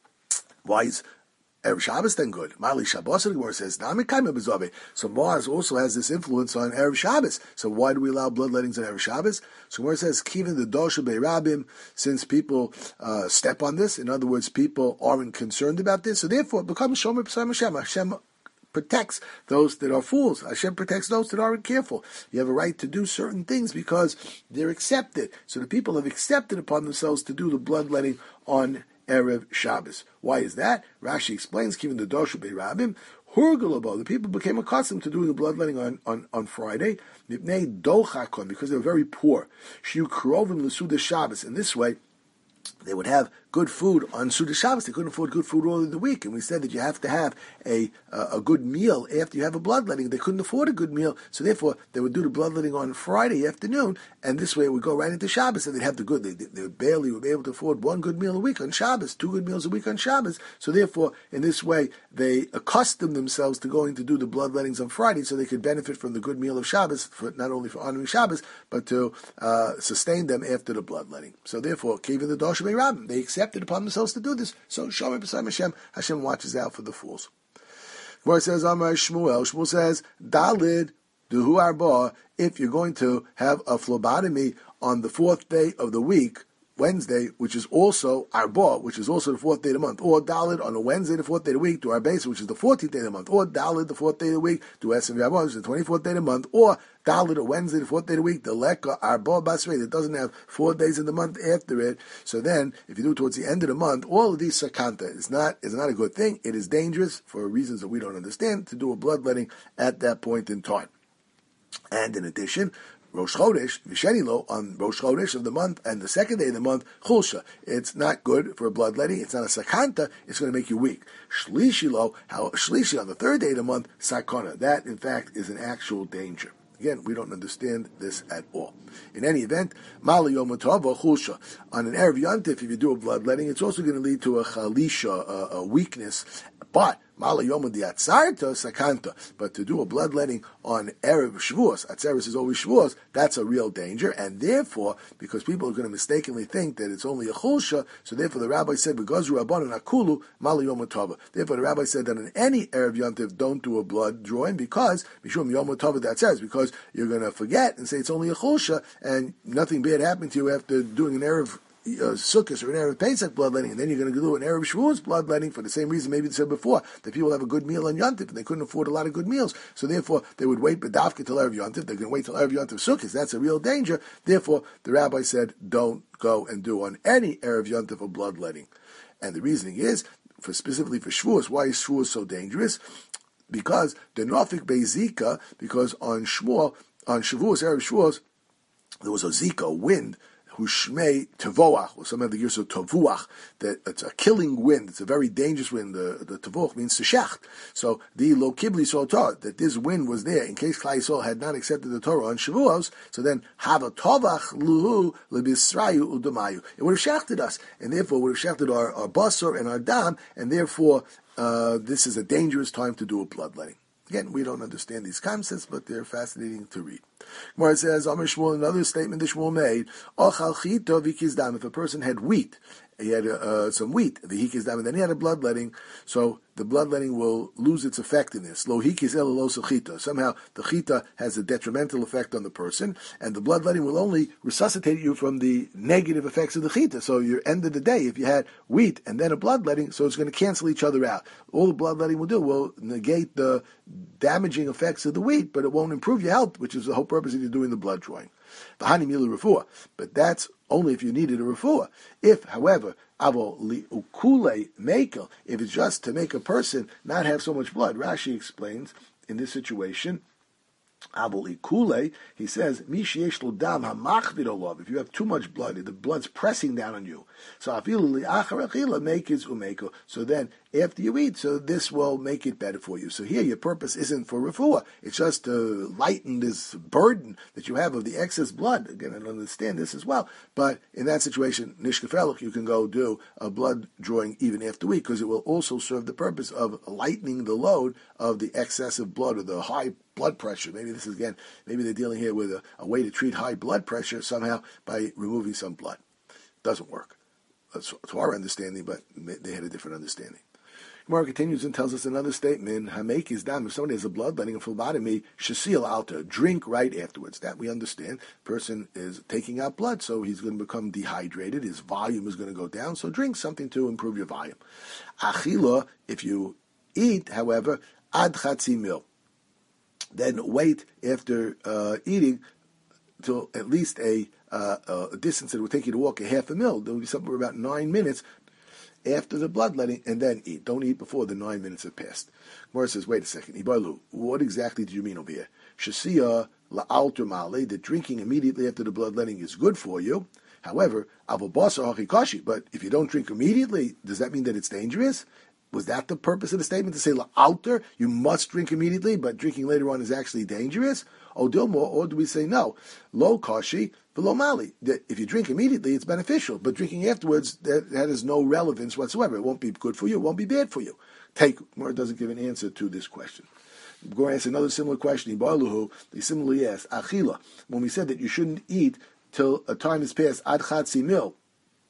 Why is Erev Shabbos then good? Mali Shabbos, the Gemara says, so Mars also has this influence on Erev Shabbos. So why do we allow bloodlettings on Erev Shabbos? So Gemara says, Kivin the Dosha Be'rabim, since people uh, step on this, in other words, people aren't concerned about this, so therefore it becomes Shomer B'Sam Hashem. Hashem protects those that are fools. Hashem protects those that aren't careful. You have a right to do certain things because they're accepted. So the people have accepted upon themselves to do the bloodletting on Erev Shabbos. Why is that? Rashi explains, Kivin the Doshu Be'rabim, Hurgalabo, the people became accustomed to doing the bloodletting on, on, on Friday, because they were very poor. Shiu Krovim L'Suda Shabbos. In this way, they would have good food on Suda Shabbos. They couldn't afford good food all of the week. And we said that you have to have a uh, a good meal after you have a bloodletting. They couldn't afford a good meal, so therefore they would do the bloodletting on Friday afternoon, and this way it would go right into Shabbos, and they'd have the good. They, they barely would be able to afford one good meal a week on Shabbos, two good meals a week on Shabbos. So therefore, in this way, they accustomed themselves to going to do the bloodlettings on Friday, so they could benefit from the good meal of Shabbos, for, not only for honoring Shabbos, but to uh, sustain them after the bloodletting. So therefore, Kevin the Dosh They accepted upon themselves to do this. So Shomer B'Sayim Hashem, Hashem watches out for the fools. Gemara says, Amar Shmuel, Shmuel says, Dalid Duhu Arba, if you're going to have a phlebotomy on the fourth day of the week, Wednesday, which is also Arba, which is also the fourth day of the month, or Dalid on a Wednesday, the fourth day of the week, to Arbesa, which is the fourteenth day of the month, or Dalid, the fourth day of the week, to Esem Yavon, which is the twenty-fourth day of the month, or Dalid, a Wednesday, the fourth day of the week, the Leka Arba Basrei, that doesn't have four days in the month after it. So then, if you do it towards the end of the month, all of these sakanta is not is not a good thing. It is dangerous for reasons that we don't understand to do a bloodletting at that point in time. And in addition, Rosh Chodesh, Vishenilo, on Rosh Chodesh of the month, and the second day of the month, Chulsha. It's not good for bloodletting. It's not a sakanta. It's going to make you weak. Shlishilo, how Shlishi on the third day of the month, Sakana. That, in fact, is an actual danger. Again, we don't understand this at all. In any event, Mala Yom Tova Chulsha. On an Erev Yontif, if you do a bloodletting, it's also going to lead to a chalisha, a, a weakness. But Mala Yom Diatzarta Sakanta. But to do a bloodletting on Erev Shavuos, Atzeres is always Shavuos, that's a real danger. And therefore, because people are going to mistakenly think that it's only a chulsha, so therefore the rabbi said, Begazru Rabbanan Akulu Mala Yom Tova. Therefore the rabbi said that in any Erev Yontif, don't do a blood drawing because Mishum Yom Tova Atzeres, because you're going to forget and say it's only a chulsha, and nothing bad happened to you after doing an Erev Uh, Sukkot or an Erev Pesach bloodletting, and then you're going to do an Erev Shavuos bloodletting for the same reason maybe they said before, that people have a good meal on Yontif, and they couldn't afford a lot of good meals, so therefore they would wait B'davka till Erev Yontif, they're going to wait till Erev Yontif Sukkot, that's a real danger, therefore the rabbi said, don't go and do on any Erev Yontif a bloodletting. And the reasoning is, for specifically for Shavuos, why is Shavuos so dangerous? Because the Nofik Beizika, because on Shmuel, on Shavuos, Erev Shavuos, there was a Zika, a wind, Hushmei Tevoach, or some of the years of Tevuach, that it's a killing wind, it's a very dangerous wind. The, the Tevoach means to shecht. So the Lo Kibli Sol Torah, that this wind was there in case Klal Yisrael had not accepted the Torah on Shavuos, so then Hava Tovach Luhu Lebisrayu Udamayu. It would have shechted us, and therefore would have shechted our, our basar and our dam, and therefore uh, this is a dangerous time to do a bloodletting. Again, we don't understand these concepts, but they're fascinating to read. Gemara says, Amar Shmuel, another statement that Shmuel made, Ochal chito v'kizdam, if a person had wheat, he had uh, some wheat, the hikizdam, and then he had a bloodletting, so the bloodletting will lose its effectiveness. Lo hikiz ela lo chita. Somehow the chita has a detrimental effect on the person, and the bloodletting will only resuscitate you from the negative effects of the chita. So your end of the day, if you had wheat and then a bloodletting, so it's going to cancel each other out. All the bloodletting will do will negate the damaging effects of the wheat, but it won't improve your health, which is the whole purpose of you doing the blood drawing. V'hani milu refuah, but that's only if you needed a refuah. If, however, avo li ukule mekel, if it's just to make a person not have so much blood, Rashi explains in this situation, Abul Ikule, he says, Misheyesh lo dam hamachvid olav. If you have too much blood, the blood's pressing down on you. So afilu li'achar achila mekis umeko. So then, after you eat, so this will make it better for you. So here, your purpose isn't for refuah. It's just to lighten this burden that you have of the excess blood. Again, I don't understand this as well. But in that situation, nishkafelach, you can go do a blood drawing even after week, because it will also serve the purpose of lightening the load of the excessive blood or the high blood pressure. Maybe this is, again, maybe they're dealing here with a, a way to treat high blood pressure somehow by removing some blood. Doesn't work. That's to our understanding, but they had a different understanding. Gemara continues and tells us another statement. Hamek is dam. If somebody has a bloodletting, a phlebotomy, shasil alta, drink right afterwards. That we understand. Person is taking out blood, so he's going to become dehydrated. His volume is going to go down. So drink something to improve your volume. Achila, if you eat, however, ad chatzi mil. Then wait after uh, eating till at least a, uh, a distance that would take you to walk a half a mil. There will be somewhere about nine minutes after the bloodletting, and then eat. Don't eat before the nine minutes have passed. Gemara says, wait a second. Ibalu, what exactly do you mean over here? Shasiya la'alter male, that drinking immediately after the bloodletting is good for you. However, avobasa hachikashi, but if you don't drink immediately, does that mean that it's dangerous? Was that the purpose of the statement, to say la'alter, you must drink immediately, but drinking later on is actually dangerous? O dilmo, or do we say no? Lo kashi, v'lo mali. That if you drink immediately, it's beneficial, but drinking afterwards, that, that has no relevance whatsoever. It won't be good for you, it won't be bad for you. Take, Gemara doesn't give an answer to this question. We're going to ask another similar question. Ibaluhu, they similarly asked, achila, when we said that you shouldn't eat till a time has passed, ad chatzi mil,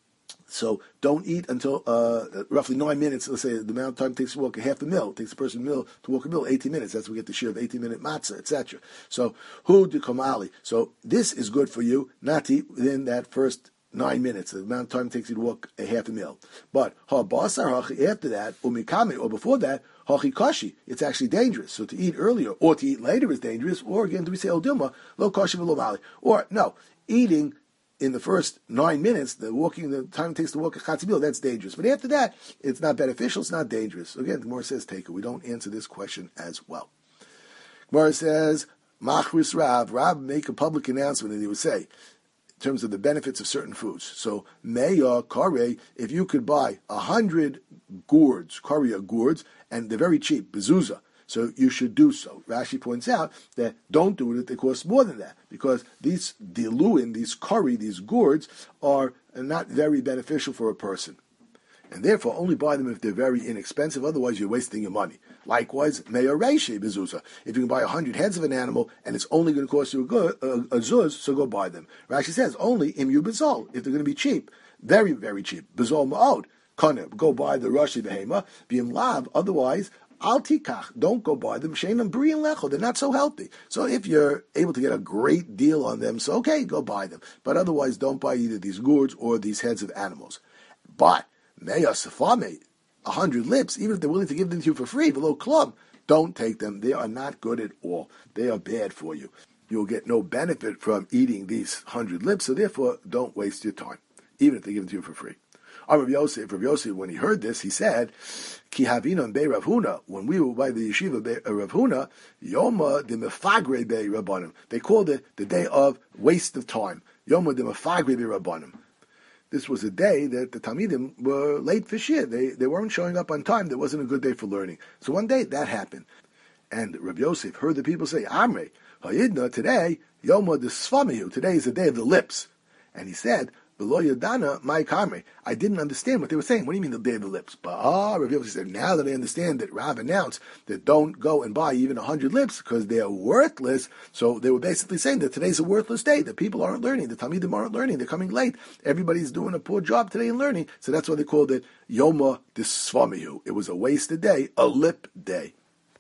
So don't eat until uh, roughly nine minutes. Let's say the amount of time it takes to walk a half a mil. It takes a person a mil to walk a mil, eighteen minutes. That's when we get the share of eighteen minute matzah, et cetera. So hu de kamali. So this is good for you, not to eat within that first nine minutes, the amount of time it takes you to walk a half a mil. But ha basar hachi after that, umikame, or before that, hachi kashi, it's actually dangerous. So to eat earlier or to eat later is dangerous, or again, do we say odilma, lo kashi v'lo mali. Or no, eating in the first nine minutes, the walking, the time it takes to walk a chatzibil, that's dangerous. But after that, it's not beneficial, it's not dangerous. So again, the Gemara says, take it. We don't answer this question as well. Gemara says, Machris Rav, Rav make a public announcement, and he would say, in terms of the benefits of certain foods. So, Meya, Kare, if you could buy a hundred gourds, Karia gourds, and they're very cheap, bezuzah, so you should do so. Rashi points out that don't do it if they cost more than that, because these diluin, these curry, these gourds, are not very beneficial for a person. And therefore, only buy them if they're very inexpensive, otherwise you're wasting your money. Likewise, meya reishi bezuzah. If you can buy a hundred heads of an animal, and it's only going to cost you a, good, a, a zuz, so go buy them. Rashi says, only im yu bezol, if they're going to be cheap. Very, very cheap. Bezol ma'od. Kana, go buy the rashi behema, b'im lav, otherwise, Al tikach, don't go buy them. Sheinam bri'in lecho, they're not so healthy. So if you're able to get a great deal on them, so okay, go buy them. But otherwise, don't buy either these gourds or these heads of animals. But meya sefame, a hundred lips, even if they're willing to give them to you for free, below club, don't take them. They are not good at all. They are bad for you. You'll get no benefit from eating these hundred lips, so therefore, don't waste your time, even if they give them to you for free. Rav Yosef, Rav Yosef, when he heard this, he said, Ki havina be Rav Huna, when we were by the yeshiva be Rav Huna, Yoma de mefagre be Rabbanim. They called it the day of waste of time. Yoma de mefagre be Rabbanim. This was a day that the Talmidim were late for shir. They, they weren't showing up on time. That wasn't a good day for learning. So one day that happened. And Rav Yosef heard the people say, Amre, Hayidna, today, Yoma de Sfamihu, today is the day of the lips. And he said, Below Yadana, my kamre. I didn't understand what they were saying. What do you mean the day of the lips? But ah, Rav Yosef said, now that I understand that Rav announced that don't go and buy even a hundred lips because they are worthless. So they were basically saying that today's a worthless day. That people aren't learning. The Talmidim aren't learning. They're coming late. Everybody's doing a poor job today in learning. So that's why they called it Yoma Disfamihu. It was a wasted day, a lip day.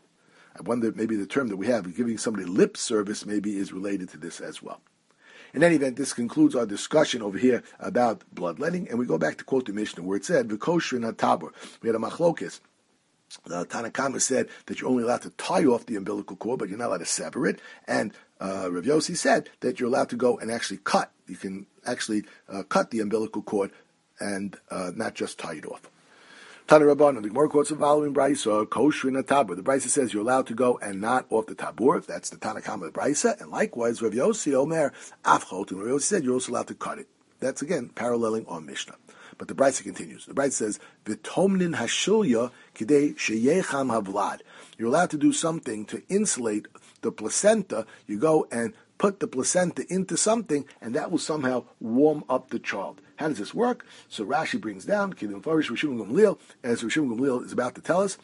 I wonder maybe the term that we have, giving somebody lip service, maybe is related to this as well. In any event, this concludes our discussion over here about bloodletting, and we go back to quote the Mishnah where it said, "V'koshrin hatabur." We had a machlokes. The Tanna Kama said that you're only allowed to tie off the umbilical cord, but you're not allowed to sever it. And uh, Rav Yossi said that you're allowed to go and actually cut. You can actually uh, cut the umbilical cord and uh, not just tie it off. Tana Rabbanan, the Gemara quotes the following brisa, Koshrin hatabur. The brisa says you're allowed to go and not off the tabur. That's the Tana Kama brisa. And likewise, Rav Yossi Omer Afchot, and Rav Yossi said you're also allowed to cut it. That's again paralleling our Mishnah. But the brisa continues. The brisa says, V'tomnin hashilya kidei sheyecham havlad. You're allowed to do something to insulate the placenta. You go and put the placenta into something, and that will somehow warm up the child. How does this work? So Rashi brings down, Kidim Farish Rishon Gamliel, as Rishon Gamliel is about to tell us,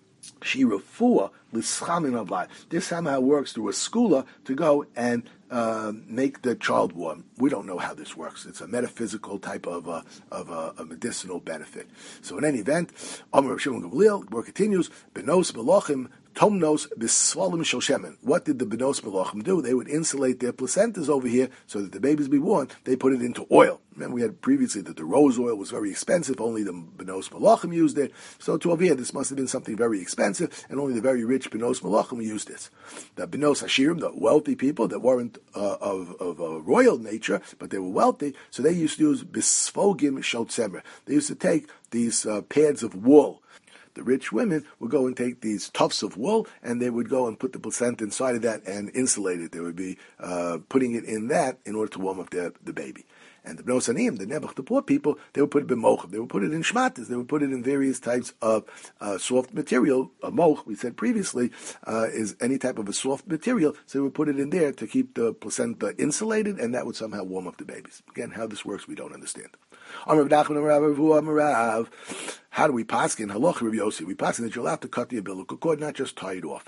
She refuah l'schamin havlad. This somehow works through a skula to go and uh, make the child warm. We don't know how this works. It's a metaphysical type of uh, of uh, a medicinal benefit. So in any event, Amar Rishon Gamliel, where it continues, Benos Melochim Tomnos Biswalim Shel Shemen. What did the Benos Melochim do? They would insulate their placentas over here so that the babies be born. They put it into oil. Remember, we had previously that the rose oil was very expensive. Only the Benos Melochim used it. So to over here, this must have been something very expensive, and only the very rich Benos Melochim used this. The Benos Hashirim, the wealthy people that weren't uh, of, of a royal nature, but they were wealthy, so they used to use Bisfogim Shel Tzemer. They used to take these uh, pads of wool. The rich women would go and take these tufts of wool, and they would go and put the placenta inside of that and insulate it. They would be uh, putting it in that in order to warm up the, the baby. And the Bnos Anim, the Nebuch, the poor people, they would put it in moch. They would put it in shmatas. They would put it in various types of uh, soft material. A moch, we said previously, uh, is any type of a soft material. So they would put it in there to keep the placenta insulated, and that would somehow warm up the babies. Again, how this works, we don't understand. How do we paskin halacha Rav Yossi? We paskin that you're allowed to cut the umbilical cord, not just tie it off.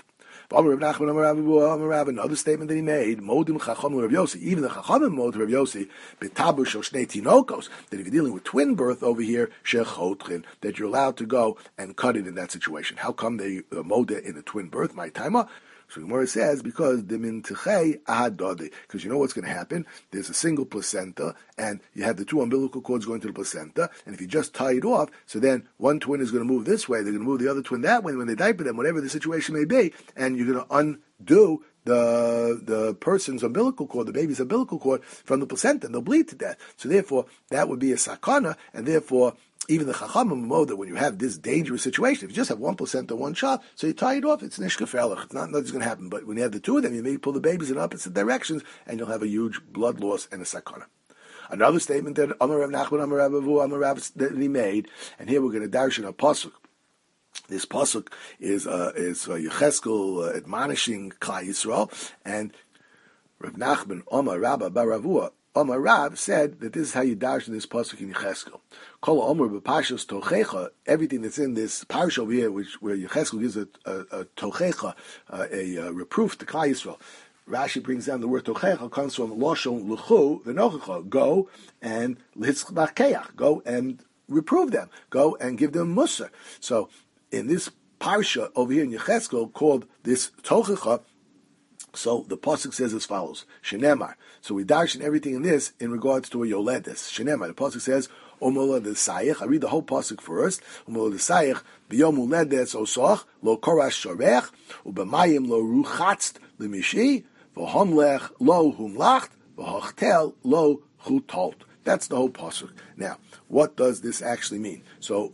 Another statement that he made, Modim Chacham Rav Yossi, even the Chachamim mode Rav Yossi, Betabu Shel Shnei Tinokos, that if you're dealing with twin birth over here, Shechotchin, that you're allowed to go and cut it in that situation. How come they uh, mode it in a twin birth, my timer? So Gemara says, because the mintechei ahadode, because you know what's going to happen? There's a single placenta, and you have the two umbilical cords going to the placenta, and if you just tie it off, so then one twin is going to move this way, they're going to move the other twin that way, when they diaper them, whatever the situation may be, and you're going to undo the the person's umbilical cord, the baby's umbilical cord, from the placenta, and they'll bleed to death. So therefore, that would be a sakana, and therefore, even the Chachamim know that when you have this dangerous situation, if you just have one placenta, one child, so you tie it off, it's nishkafelach. It's not nothing's going to happen. But when you have the two of them, you may pull the babies in opposite directions, and you'll have a huge blood loss and a sakana. Another statement that Amar Rav Nachman, Amar Rav Avu, Amar Rav that he made, and here we're going to darshan a pasuk. This pasuk is uh, is uh, Yecheskel uh, admonishing Klal Yisrael, and Rav Nachman, Amar Rabba Bar Ravua, Amar Rav said that this is how you dash in this pasuk in Yecheskel. Kol Omer b'Parshas Tochecha, everything that's in this parsha over here, which where Yecheskel gives a, a, a Tochecha, uh, a, a reproof to Klal Yisrael. Rashi brings down the word Tochecha, comes from Loshon L'chu v'Nochecha, go and L'hitzchbakeach, go and reprove them, go and give them Musar. So in this parsha over here in Yecheskel, called this Tochecha, so the pasuk says as follows: Shenemar. So we darshan everything in this in regards to a yoledes. Shenemar. The pasuk says Omola desayich. I read the whole pasuk first. Omola desayich b'yom uledes osoch lo korash shorech ubemayim lo ruchatzt lemishi v'homlech lo humlacht v'hochtel lo chutolt. That's the whole pasuk. Now, what does this actually mean? So,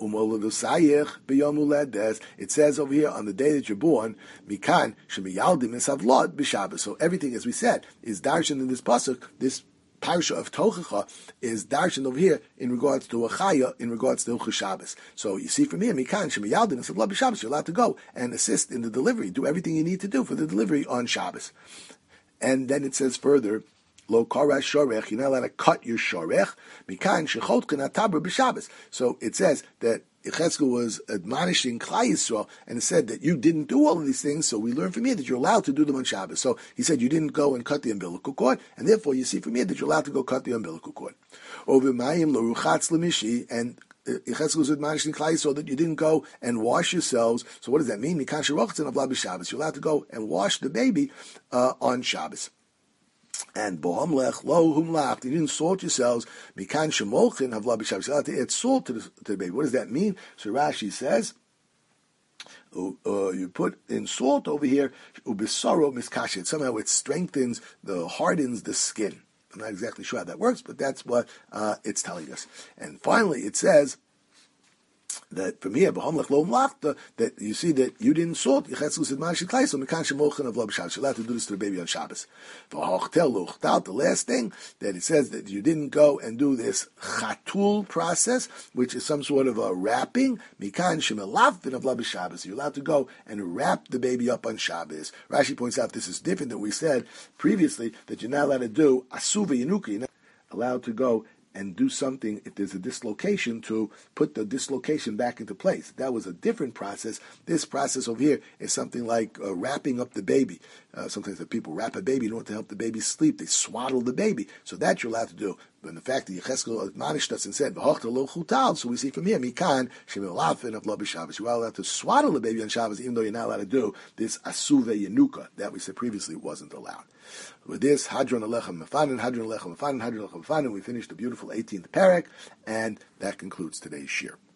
it says over here, on the day that you're born, mikan shemiyaldim esavlod b'Shabbos. So everything, as we said, is darshan in this pasuk. This parsha of Tochecha is darshan over here in regards to a chaya, in regards to Hilchos Shabbos. So you see from here, mikan shemiyaldim esavlod b'Shabbos. You're allowed to go and assist in the delivery, do everything you need to do for the delivery on Shabbos. And then it says further, Lo karash shorech, you're not allowed to cut your shorech. Mikan shechotken ataber b'Shabbos. So it says that Yecheskel was admonishing Klal Yisrael, and it said that you didn't do all of these things, so we learn from here that you're allowed to do them on Shabbos. So he said you didn't go and cut the umbilical cord, and therefore you see from here that you're allowed to go cut the umbilical cord. Over mayim lo ruchatz lemishi, and Yecheskel was admonishing Klal Yisrael that you didn't go and wash yourselves. So what does that mean? Mikan sherochtzen avla b'Shabbos. You're allowed to go and wash the baby uh, on Shabbos. And bohamlech lo humlach, you didn't salt yourselves. Mikan shemolchin havla b'Shabbos. You allowed to add salt to the, to the baby. What does that mean? So Rashi says, uh, you put in salt over here, ubisaro miskashet. Somehow it strengthens, the hardens the skin. I'm not exactly sure how that works, but that's what uh, it's telling us. And finally, it says that from here, that you see that you didn't salt. You're allowed to do this to the baby on Shabbos. The last thing, that it says that you didn't go and do this chatul process, which is some sort of a wrapping. You're allowed to go and wrap the baby up on Shabbos. Rashi points out this is different than we said previously, that you're not allowed to do asuva yenuka. You're not allowed to go and do something if there's a dislocation to put the dislocation back into place. That was a different process. This process over here is something like uh, wrapping up the baby. Uh, sometimes the people wrap a baby in order to help the baby sleep. They swaddle the baby. So that you're allowed to do. But the fact that Yecheskel admonished us and said, so we see from here, Mikan, Shemilafin of Lo Shabbos. You are allowed to swaddle the baby on Shabbos, even though you're not allowed to do this Asuve Yenuka that we said previously wasn't allowed. With this, Hadron Alechem Mefanin, Hadron Alechem Mefanin, Hadron Alechem Mefanin, we finished the beautiful eighteenth parak, and that concludes today's shir.